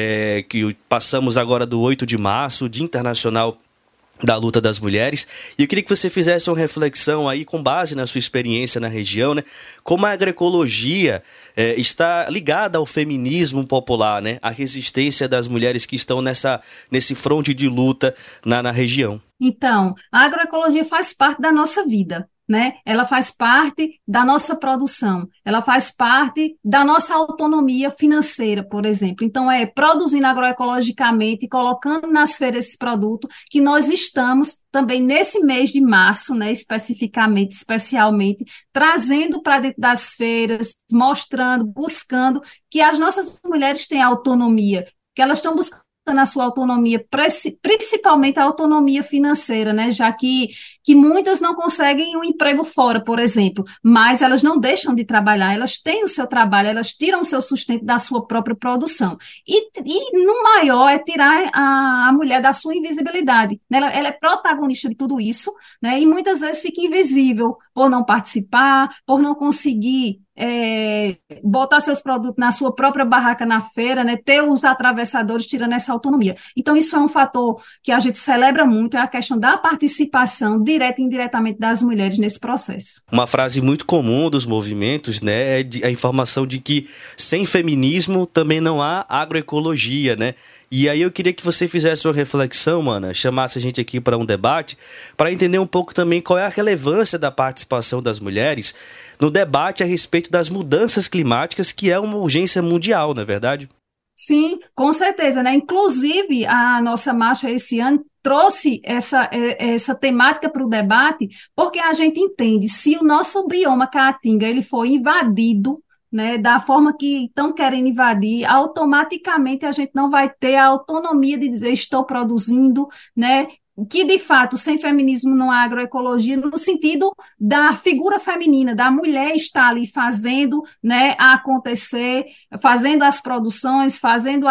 que passamos agora do 8 de março, o Dia Internacional da Luta das Mulheres, e eu queria que você fizesse uma reflexão aí com base na sua experiência na região, né? Como a agroecologia está ligada ao feminismo popular, né? A resistência das mulheres que estão nesse fronte de luta na região. Então, a agroecologia faz parte da nossa vida, né? Ela faz parte da nossa produção, ela faz parte da nossa autonomia financeira, por exemplo. Então, produzindo agroecologicamente, colocando nas feiras esse produto, que nós estamos também nesse mês de março, né, especialmente, trazendo para dentro das feiras, mostrando, buscando que as nossas mulheres têm autonomia, que elas estão buscando na sua autonomia, principalmente a autonomia financeira, né? Já que muitas não conseguem um emprego fora, por exemplo, mas elas não deixam de trabalhar, elas têm o seu trabalho, elas tiram o seu sustento da sua própria produção. E no maior é tirar a mulher da sua invisibilidade, né? Ela é protagonista de tudo isso, né? E muitas vezes fica invisível por não participar, por não conseguir botar seus produtos na sua própria barraca na feira, né, ter os atravessadores tirando essa autonomia. Então, isso é um fator que a gente celebra muito, é a questão da participação direta e indiretamente das mulheres nesse processo. Uma frase muito comum dos movimentos, né, é a informação de que sem feminismo também não há agroecologia, né? E aí eu queria que você fizesse uma reflexão, Ana, chamasse a gente aqui para um debate, para entender um pouco também qual é a relevância da participação das mulheres no debate a respeito das mudanças climáticas, que é uma urgência mundial, não é verdade? Sim, com certeza, né? Inclusive, a nossa marcha esse ano trouxe essa temática para o debate, porque a gente entende, se o nosso bioma caatinga ele for invadido, né, da forma que estão querendo invadir, automaticamente a gente não vai ter a autonomia de dizer estou produzindo, né, que de fato sem feminismo não há agroecologia, no sentido da figura feminina, da mulher estar ali fazendo, né, acontecer, fazendo as produções, fazendo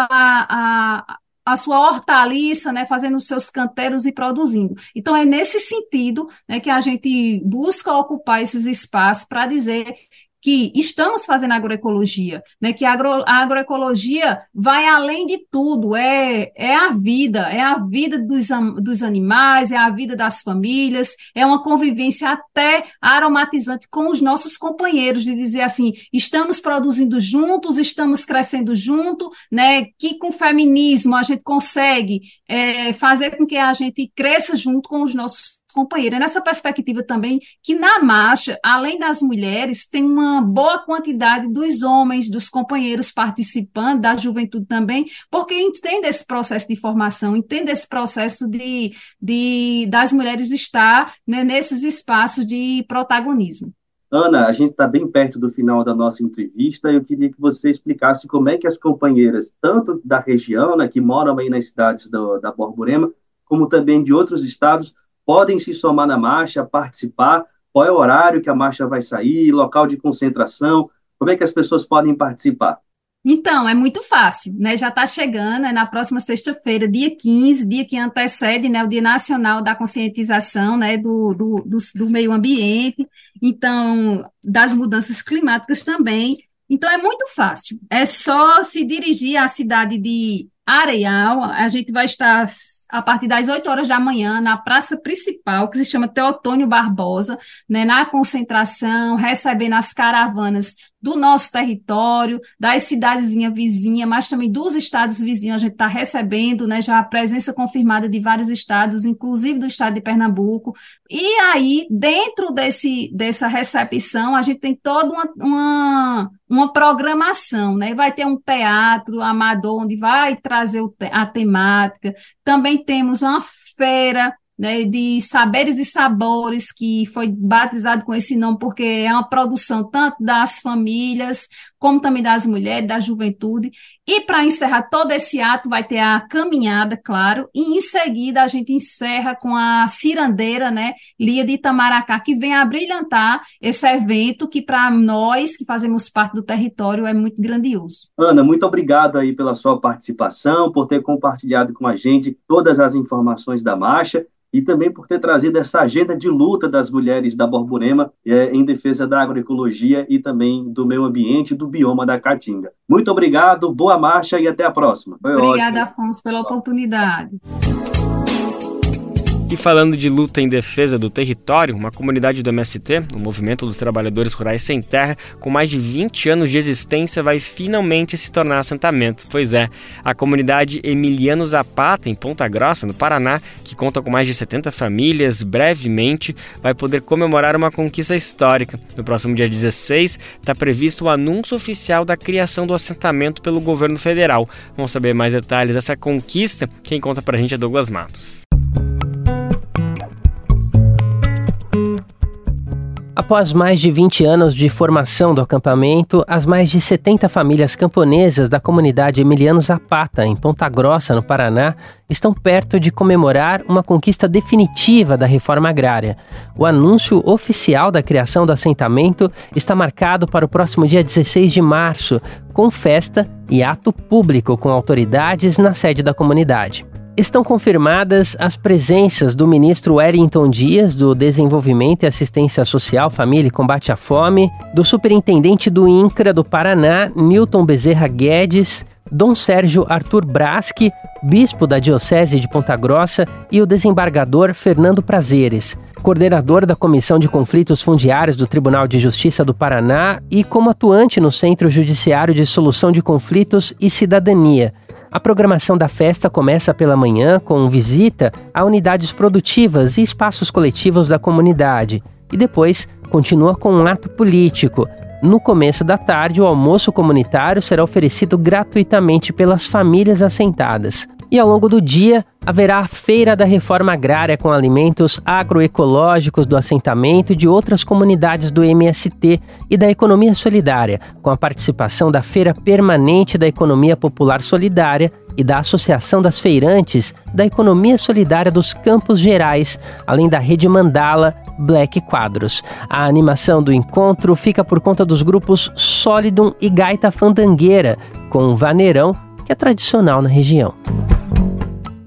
a sua hortaliça, né, fazendo os seus canteiros e produzindo. Então, é nesse sentido, né, que a gente busca ocupar esses espaços para dizer que estamos fazendo agroecologia, né? Que a agroecologia vai além de tudo, é a vida dos animais, é a vida das famílias, é uma convivência até aromatizante com os nossos companheiros, de dizer assim, estamos produzindo juntos, estamos crescendo junto, né? Que com o feminismo a gente consegue fazer com que a gente cresça junto com os nossos companheiros. É nessa perspectiva também que na marcha, além das mulheres, tem uma boa quantidade dos homens, dos companheiros participando, da juventude também, porque entende esse processo de formação, entende esse processo das mulheres estar, né, nesses espaços de protagonismo. Ana, a gente está bem perto do final da nossa entrevista e eu queria que você explicasse como é que as companheiras, tanto da região, né, que moram aí nas cidades da Borborema, como também de outros estados, podem se somar na marcha, participar, qual é o horário que a marcha vai sair, local de concentração, como é que as pessoas podem participar? Então, é muito fácil, né? Já está chegando, na próxima sexta-feira, dia 15, dia que antecede, né, o Dia Nacional da Conscientização, né, do meio ambiente, então, das mudanças climáticas também. Então, é muito fácil. É só se dirigir à cidade de Areial. A gente vai estar a partir das 8 horas da manhã na praça principal, que se chama Teotônio Barbosa, né, na concentração, recebendo as caravanas do nosso território, das cidadezinhas vizinhas, mas também dos estados vizinhos. A gente está recebendo, né, já a presença confirmada de vários estados, inclusive do estado de Pernambuco. E aí, dentro dessa recepção, a gente tem toda uma programação, né? Vai ter um teatro amador, onde vai trazer a temática. Também temos uma feira, né, de saberes e sabores, que foi batizado com esse nome porque é uma produção tanto das famílias, como também das mulheres, da juventude. E para encerrar todo esse ato, vai ter a caminhada, claro, e em seguida a gente encerra com a cirandeira, né, Lia de Itamaracá, que vem a brilhantar esse evento que para nós, que fazemos parte do território, é muito grandioso. Ana, muito obrigado aí pela sua participação, por ter compartilhado com a gente todas as informações da marcha, e também por ter trazido essa agenda de luta das mulheres da Borborema em defesa da agroecologia e também do meio ambiente e do bioma da Caatinga. Muito obrigado, boa marcha e até a próxima. Obrigada, Afonso, pela oportunidade. E falando de luta em defesa do território, uma comunidade do MST, o Movimento dos Trabalhadores Rurais Sem Terra, com mais de 20 anos de existência, vai finalmente se tornar assentamento. Pois é, a comunidade Emiliano Zapata, em Ponta Grossa, no Paraná, que conta com mais de 70 famílias, brevemente vai poder comemorar uma conquista histórica. No próximo dia 16, está previsto o anúncio oficial da criação do assentamento pelo governo federal. Vamos saber mais detalhes dessa conquista? Quem conta pra gente é Douglas Matos. Após mais de 20 anos de formação do acampamento, as mais de 70 famílias camponesas da comunidade Emiliano Zapata, em Ponta Grossa, no Paraná, estão perto de comemorar uma conquista definitiva da reforma agrária. O anúncio oficial da criação do assentamento está marcado para o próximo dia 16 de março, com festa e ato público com autoridades na sede da comunidade. Estão confirmadas as presenças do ministro Wellington Dias, do Desenvolvimento e Assistência Social, Família e Combate à Fome, do superintendente do INCRA do Paraná, Newton Bezerra Guedes, Dom Sérgio Arthur Braschi, bispo da Diocese de Ponta Grossa, e o desembargador Fernando Prazeres, coordenador da Comissão de Conflitos Fundiários do Tribunal de Justiça do Paraná e como atuante no Centro Judiciário de Solução de Conflitos e Cidadania. A programação da festa começa pela manhã com visita a unidades produtivas e espaços coletivos da comunidade e depois continua com um ato político. No começo da tarde, o almoço comunitário será oferecido gratuitamente pelas famílias assentadas. E ao longo do dia, haverá a Feira da Reforma Agrária com alimentos agroecológicos do assentamento e de outras comunidades do MST e da Economia Solidária, com a participação da Feira Permanente da Economia Popular Solidária e da Associação das Feirantes da Economia Solidária dos Campos Gerais, além da Rede Mandala, Black Quadros. A animação do encontro fica por conta dos grupos Solidum e Gaita Fandangueira, com o vaneirão, que é tradicional na região.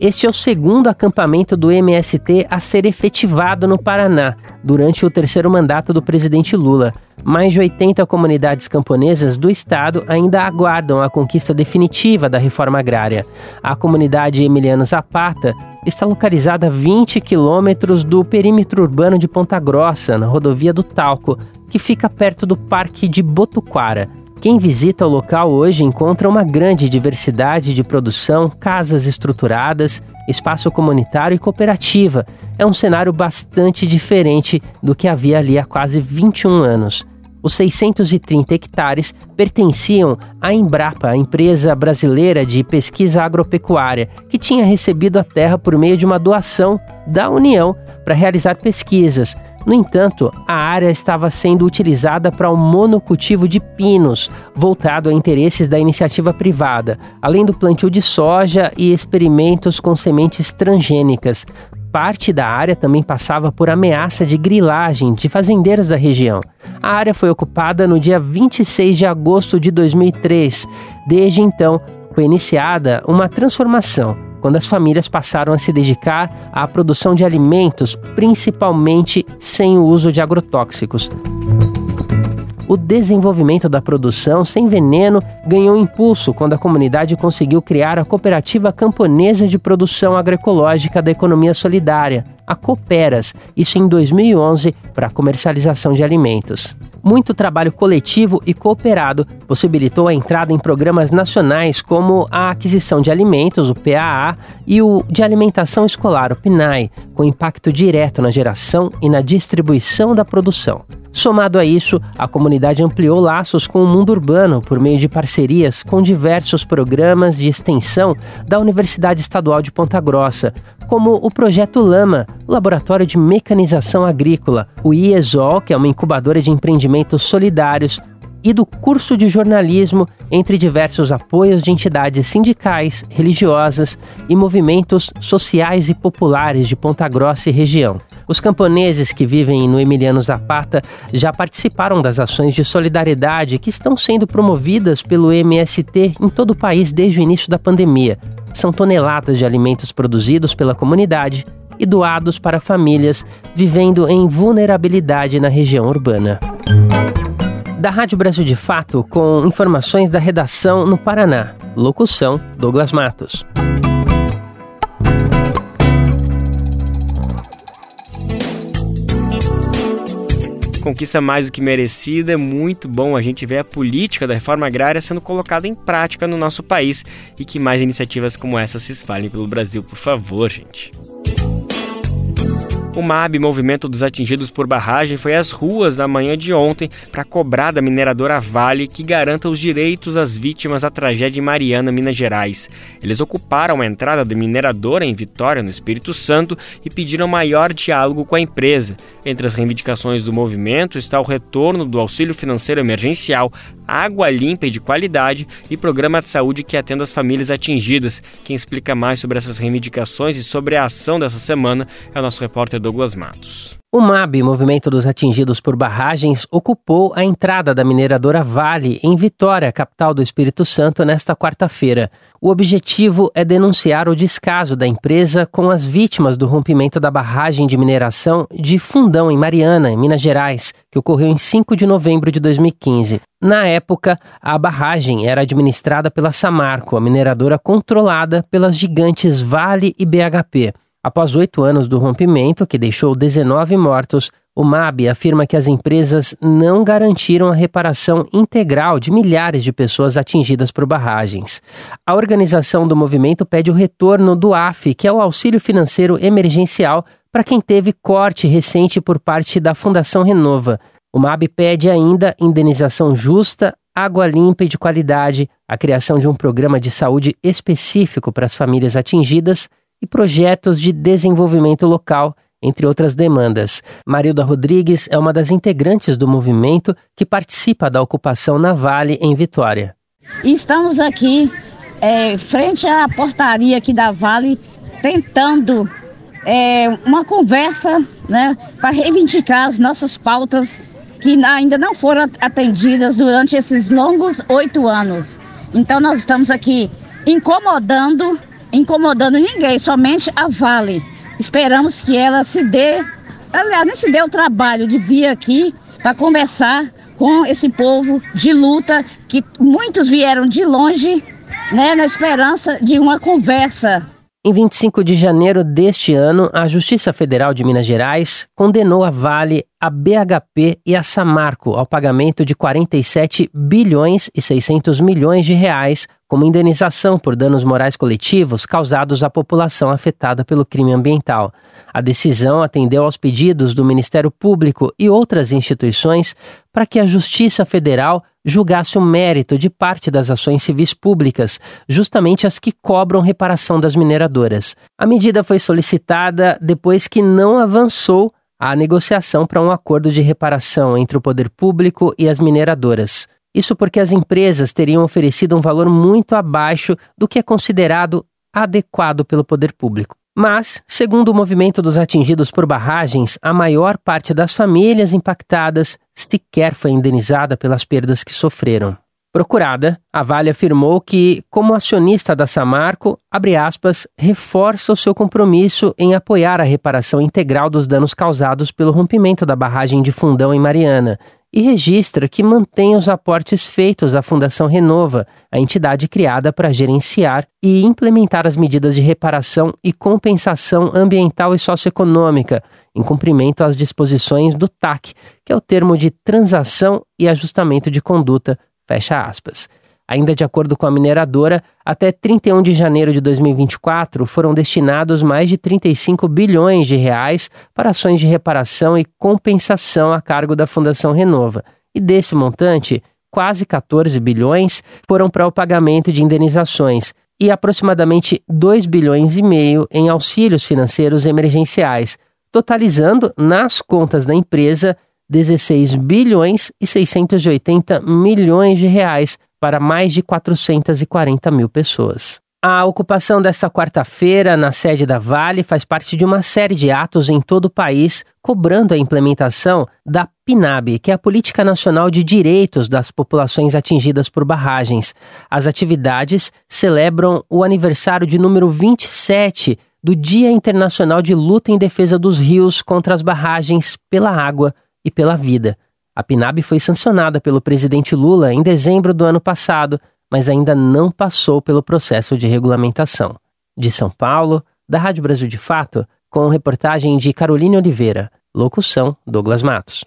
Este é o segundo acampamento do MST a ser efetivado no Paraná, durante o terceiro mandato do presidente Lula. Mais de 80 comunidades camponesas do estado ainda aguardam a conquista definitiva da reforma agrária. A comunidade Emiliano Zapata está localizada a 20 quilômetros do perímetro urbano de Ponta Grossa, na rodovia do Talco, que fica perto do Parque de Botuquara. Quem visita o local hoje encontra uma grande diversidade de produção, casas estruturadas, espaço comunitário e cooperativa. É um cenário bastante diferente do que havia ali há quase 21 anos. Os 630 hectares pertenciam à Embrapa, a empresa brasileira de pesquisa agropecuária, que tinha recebido a terra por meio de uma doação da União para realizar pesquisas. No entanto, a área estava sendo utilizada para o monocultivo de pinos, voltado a interesses da iniciativa privada, além do plantio de soja e experimentos com sementes transgênicas. Parte da área também passava por ameaça de grilagem de fazendeiros da região. A área foi ocupada no dia 26 de agosto de 2003. Desde então, foi iniciada uma transformação, quando as famílias passaram a se dedicar à produção de alimentos, principalmente sem o uso de agrotóxicos. O desenvolvimento da produção sem veneno ganhou impulso quando a comunidade conseguiu criar a Cooperativa Camponesa de Produção Agroecológica da Economia Solidária, a Cooperas, isso em 2011, para a comercialização de alimentos. Muito trabalho coletivo e cooperado possibilitou a entrada em programas nacionais como a aquisição de alimentos, o PAA, e o de alimentação escolar, o PNAE, com impacto direto na geração e na distribuição da produção. Somado a isso, a comunidade ampliou laços com o mundo urbano por meio de parcerias com diversos programas de extensão da Universidade Estadual de Ponta Grossa, como o Projeto Lama, o Laboratório de Mecanização Agrícola, o IESOL, que é uma incubadora de empreendimentos solidários, e do curso de jornalismo, entre diversos apoios de entidades sindicais, religiosas e movimentos sociais e populares de Ponta Grossa e região. Os camponeses que vivem no Emiliano Zapata já participaram das ações de solidariedade que estão sendo promovidas pelo MST em todo o país desde o início da pandemia. São toneladas de alimentos produzidos pela comunidade e doados para famílias vivendo em vulnerabilidade na região urbana. Da Rádio Brasil de Fato, com informações da redação no Paraná. Locução, Douglas Matos. Conquista mais do que merecida, é muito bom a gente ver a política da reforma agrária sendo colocada em prática no nosso país e que mais iniciativas como essa se espalhem pelo Brasil, por favor, gente. O MAB, Movimento dos Atingidos por Barragem, foi às ruas na manhã de ontem para cobrar da mineradora Vale que garanta os direitos às vítimas da tragédia em Mariana, Minas Gerais. Eles ocuparam a entrada da mineradora em Vitória, no Espírito Santo, e pediram maior diálogo com a empresa. Entre as reivindicações do movimento está o retorno do auxílio financeiro emergencial, água limpa e de qualidade e programa de saúde que atenda as famílias atingidas. Quem explica mais sobre essas reivindicações e sobre a ação dessa semana é o nosso repórter Douglas Matos. O MAB, Movimento dos Atingidos por Barragens, ocupou a entrada da mineradora Vale em Vitória, capital do Espírito Santo, nesta quarta-feira. O objetivo é denunciar o descaso da empresa com as vítimas do rompimento da barragem de mineração de Fundão, em Mariana, em Minas Gerais, que ocorreu em 5 de novembro de 2015. Na época, a barragem era administrada pela Samarco, a mineradora controlada pelas gigantes Vale e BHP. Após 8 anos do rompimento, que deixou 19 mortos, o MAB afirma que as empresas não garantiram a reparação integral de milhares de pessoas atingidas por barragens. A organização do movimento pede o retorno do AF, que é o Auxílio Financeiro Emergencial, para quem teve corte recente por parte da Fundação Renova. O MAB pede ainda indenização justa, água limpa e de qualidade, a criação de um programa de saúde específico para as famílias atingidas e projetos de desenvolvimento local, entre outras demandas. Marilda Rodrigues é uma das integrantes do movimento que participa da ocupação na Vale, em Vitória. Estamos aqui, frente à portaria aqui da Vale, tentando uma conversa, né, para reivindicar as nossas pautas que ainda não foram atendidas durante esses longos 8 anos. Então nós estamos aqui incomodando incomodando ninguém, somente a Vale. Esperamos que ela se dê, aliás, nem se dê o trabalho de vir aqui para conversar com esse povo de luta, que muitos vieram de longe, né, na esperança de uma conversa. Em 25 de janeiro deste ano, a Justiça Federal de Minas Gerais condenou a Vale, a BHP e a Samarco ao pagamento de 47 bilhões e 600 milhões de reais como indenização por danos morais coletivos causados à população afetada pelo crime ambiental. A decisão atendeu aos pedidos do Ministério Público e outras instituições para que a Justiça Federal julgasse o mérito de parte das ações civis públicas, justamente as que cobram reparação das mineradoras. A medida foi solicitada depois que não avançou a negociação para um acordo de reparação entre o poder público e as mineradoras. Isso porque as empresas teriam oferecido um valor muito abaixo do que é considerado adequado pelo poder público. Mas, segundo o movimento dos atingidos por barragens, a maior parte das famílias impactadas sequer foi indenizada pelas perdas que sofreram. Procurada, a Vale afirmou que, como acionista da Samarco, abre aspas, reforça o seu compromisso em apoiar a reparação integral dos danos causados pelo rompimento da barragem de Fundão em Mariana e registra que mantém os aportes feitos à Fundação Renova, a entidade criada para gerenciar e implementar as medidas de reparação e compensação ambiental e socioeconômica, em cumprimento às disposições do TAC, que é o termo de transação e ajustamento de conduta, fecha aspas. Ainda de acordo com a mineradora, até 31 de janeiro de 2024 foram destinados mais de 35 bilhões de reais para ações de reparação e compensação a cargo da Fundação Renova. E desse montante, quase 14 bilhões foram para o pagamento de indenizações e aproximadamente 2 bilhões e meio em auxílios financeiros emergenciais, totalizando, nas contas da empresa, 16 bilhões e 680 milhões de reais para mais de 440 mil pessoas. A ocupação desta quarta-feira na sede da Vale faz parte de uma série de atos em todo o país cobrando a implementação da PNAB, que é a Política Nacional de Direitos das Populações Atingidas por Barragens. As atividades celebram o aniversário de número 27 do Dia Internacional de Luta em Defesa dos Rios contra as Barragens pela Água e pela Vida. A PNAB foi sancionada pelo presidente Lula em dezembro do ano passado, mas ainda não passou pelo processo de regulamentação. De São Paulo, da Rádio Brasil de Fato, com reportagem de Caroline Oliveira. Locução, Douglas Matos.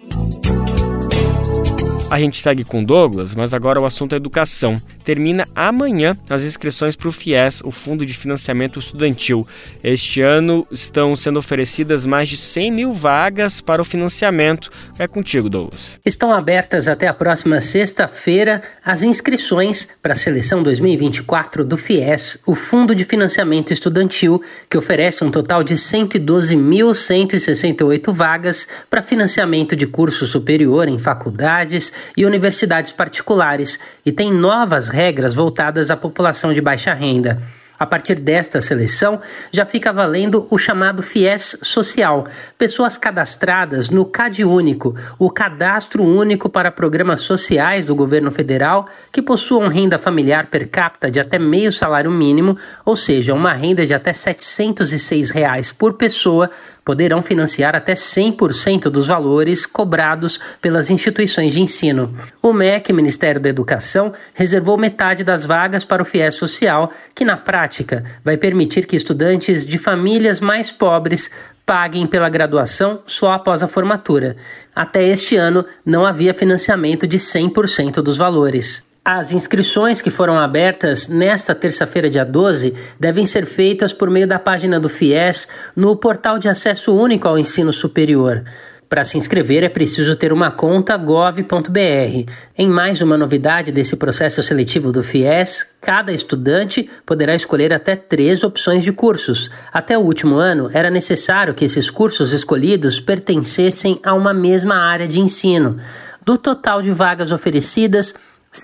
A gente segue com Douglas, mas agora o assunto é educação. Termina amanhã as inscrições para o FIES, o Fundo de Financiamento Estudantil. Este ano estão sendo oferecidas mais de 100 mil vagas para o financiamento. É contigo, Douglas. Estão abertas até a próxima sexta-feira as inscrições para a seleção 2024 do FIES, o Fundo de Financiamento Estudantil, que oferece um total de 112.168 vagas para financiamento de curso superior em faculdades e universidades particulares e tem novas regras voltadas à população de baixa renda. A partir desta seleção, já fica valendo o chamado FIES Social, pessoas cadastradas no CadÚnico, o Cadastro Único para Programas Sociais do Governo Federal, que possuam renda familiar per capita de até meio salário mínimo, ou seja, uma renda de até R$ 706 por pessoa, poderão financiar até 100% dos valores cobrados pelas instituições de ensino. O MEC, Ministério da Educação, reservou metade das vagas para o FIES Social, que na prática vai permitir que estudantes de famílias mais pobres paguem pela graduação só após a formatura. Até este ano, não havia financiamento de 100% dos valores. As inscrições que foram abertas nesta terça-feira, dia 12, devem ser feitas por meio da página do FIES no Portal de Acesso Único ao Ensino Superior. Para se inscrever é preciso ter uma conta gov.br. Em mais uma novidade desse processo seletivo do FIES, cada estudante poderá escolher até 3 opções de cursos. Até o último ano, era necessário que esses cursos escolhidos pertencessem a uma mesma área de ensino. Do total de vagas oferecidas,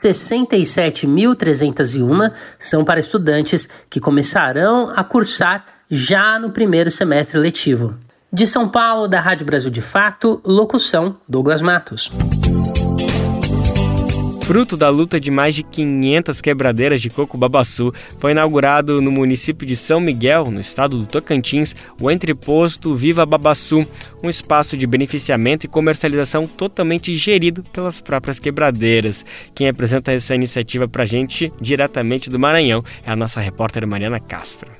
67.301 são para estudantes que começarão a cursar já no primeiro semestre letivo. De São Paulo, da Rádio Brasil de Fato, locução Douglas Matos. Fruto da luta de mais de 500 quebradeiras de coco babaçu, foi inaugurado no município de São Miguel, no estado do Tocantins, o entreposto Viva Babaçu, um espaço de beneficiamento e comercialização totalmente gerido pelas próprias quebradeiras. Quem apresenta essa iniciativa pra gente, diretamente do Maranhão, é a nossa repórter Mariana Castro.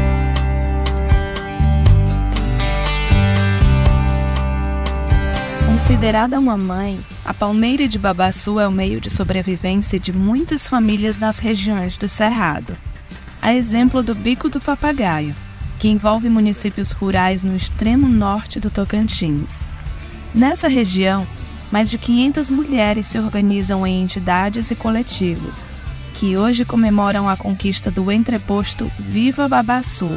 Considerada uma mãe, a palmeira de babaçu é o meio de sobrevivência de muitas famílias nas regiões do Cerrado. A exemplo do Bico do Papagaio, que envolve municípios rurais no extremo norte do Tocantins. Nessa região, mais de 500 mulheres se organizam em entidades e coletivos, que hoje comemoram a conquista do entreposto Viva Babaçu.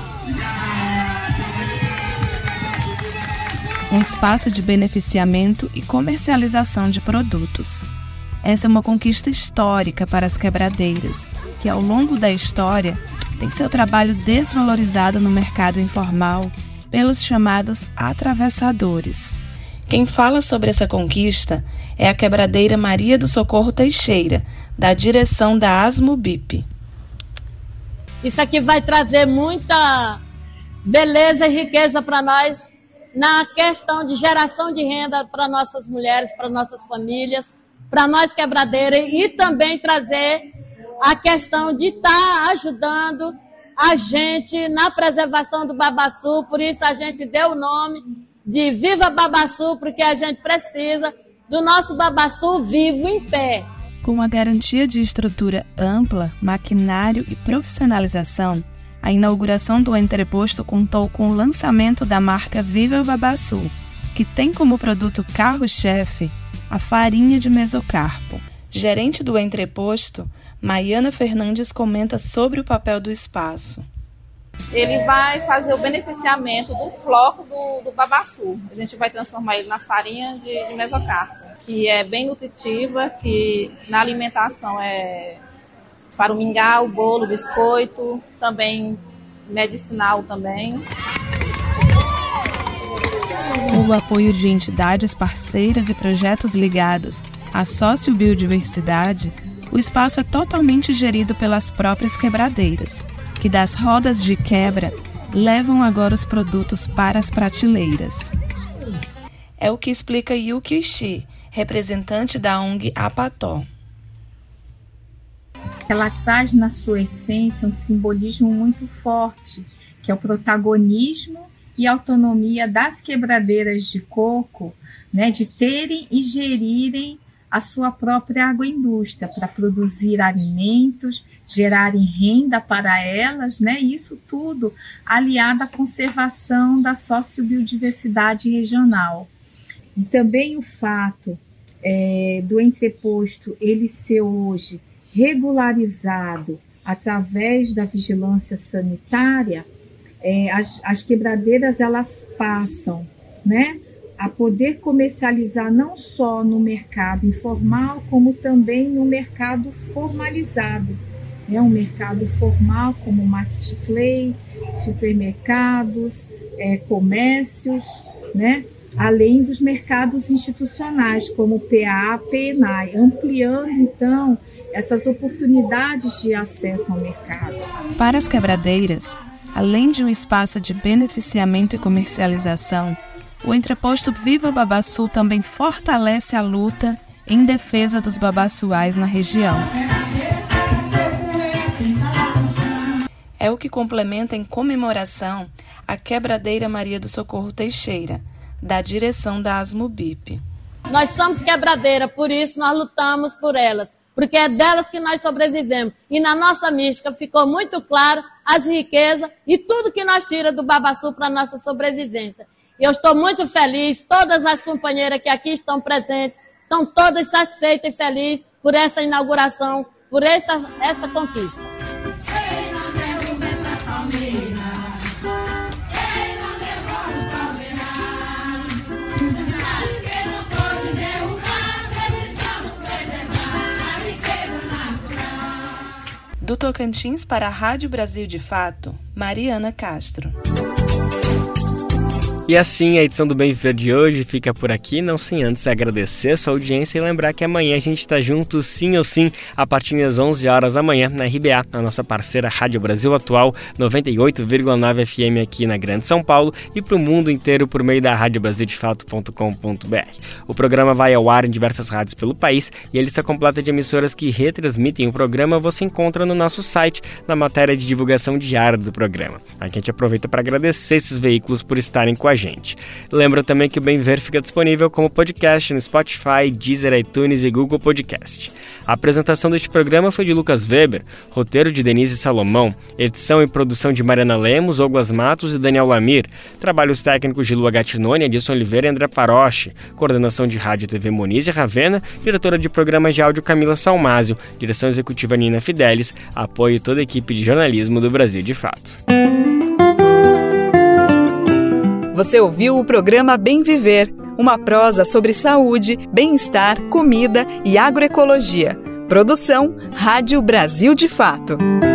Um espaço de beneficiamento e comercialização de produtos. Essa é uma conquista histórica para as quebradeiras, que ao longo da história tem seu trabalho desvalorizado no mercado informal pelos chamados atravessadores. Quem fala sobre essa conquista é a quebradeira Maria do Socorro Teixeira, da direção da ASMUBIP. Isso aqui vai trazer muita beleza e riqueza para nós, na questão de geração de renda para nossas mulheres, para nossas famílias, para nós quebradeiras, e também trazer a questão de estar ajudando a gente na preservação do babaçu. Por isso a gente deu o nome de Viva Babaçu, porque a gente precisa do nosso babaçu vivo em pé. Com a garantia de estrutura ampla, maquinário e profissionalização, a inauguração do entreposto contou com o lançamento da marca Viva Babaçu, que tem como produto carro-chefe a farinha de mesocarpo. Gerente do entreposto, Maiana Fernandes comenta sobre o papel do espaço. Ele vai fazer o beneficiamento do floco do babaçu. A gente vai transformar ele na farinha de mesocarpo, que é bem nutritiva, que na alimentação é para o mingau, o bolo, o biscoito, também medicinal também. Com o apoio de entidades parceiras e projetos ligados à sociobiodiversidade, o espaço é totalmente gerido pelas próprias quebradeiras, que das rodas de quebra levam agora os produtos para as prateleiras. É o que explica Yuki Ishii, representante da ONG Apató. Ela traz na sua essência um simbolismo muito forte, que é o protagonismo e autonomia das quebradeiras de coco, né, de terem e gerirem a sua própria agroindústria para produzir alimentos, gerarem renda para elas, né, e isso tudo aliado à conservação da sociobiodiversidade regional. E também o fato do entreposto ele ser hoje regularizado através da vigilância sanitária, as quebradeiras elas passam, né, a poder comercializar não só no mercado informal, como também no mercado formalizado. Um mercado formal como marketplace, supermercados, comércios, né, além dos mercados institucionais como PA, PNAE, ampliando então essas oportunidades de acesso ao mercado. Para as quebradeiras, além de um espaço de beneficiamento e comercialização, o entreposto Viva Babaçu também fortalece a luta em defesa dos babaçuais na região. É o que complementa em comemoração a quebradeira Maria do Socorro Teixeira, da direção da ASMUBIP. Nós somos quebradeira, por isso nós lutamos por elas, porque é delas que nós sobrevivemos. E na nossa mística ficou muito claro as riquezas e tudo que nós tira do babaçu para a nossa sobrevivência. E eu estou muito feliz, todas as companheiras que aqui estão presentes, estão todas satisfeitas e felizes por esta inauguração, por esta conquista. Do Tocantins para a Rádio Brasil de Fato, Mariana Castro. E assim, a edição do Bem Viver de hoje fica por aqui, não sem antes agradecer a sua audiência e lembrar que amanhã a gente está junto, sim ou sim, a partir das 11 horas da manhã, na RBA, a nossa parceira Rádio Brasil Atual, 98,9 FM aqui na Grande São Paulo e para o mundo inteiro por meio da radiobrasildefato.com.br. O programa vai ao ar em diversas rádios pelo país e a lista completa de emissoras que retransmitem o programa você encontra no nosso site, na matéria de divulgação diária do programa. Aqui a gente aproveita para agradecer esses veículos por estarem com a gente. Lembra também que o Bem Viver fica disponível como podcast no Spotify, Deezer, iTunes e Google Podcast. A apresentação deste programa foi de Lucas Weber, roteiro de Denise Salomão, edição e produção de Mariana Lemos, Douglas Matos e Daniel Lamir, trabalhos técnicos de Lua Gattinoni, Edson Oliveira e André Paroche, coordenação de rádio e TV Moniz e Ravena, diretora de programas de áudio Camila Salmásio, direção executiva Nina Fidelis, apoio toda a equipe de jornalismo do Brasil de Fato. Você ouviu o programa Bem Viver, uma prosa sobre saúde, bem-estar, comida e agroecologia. Produção Rádio Brasil de Fato.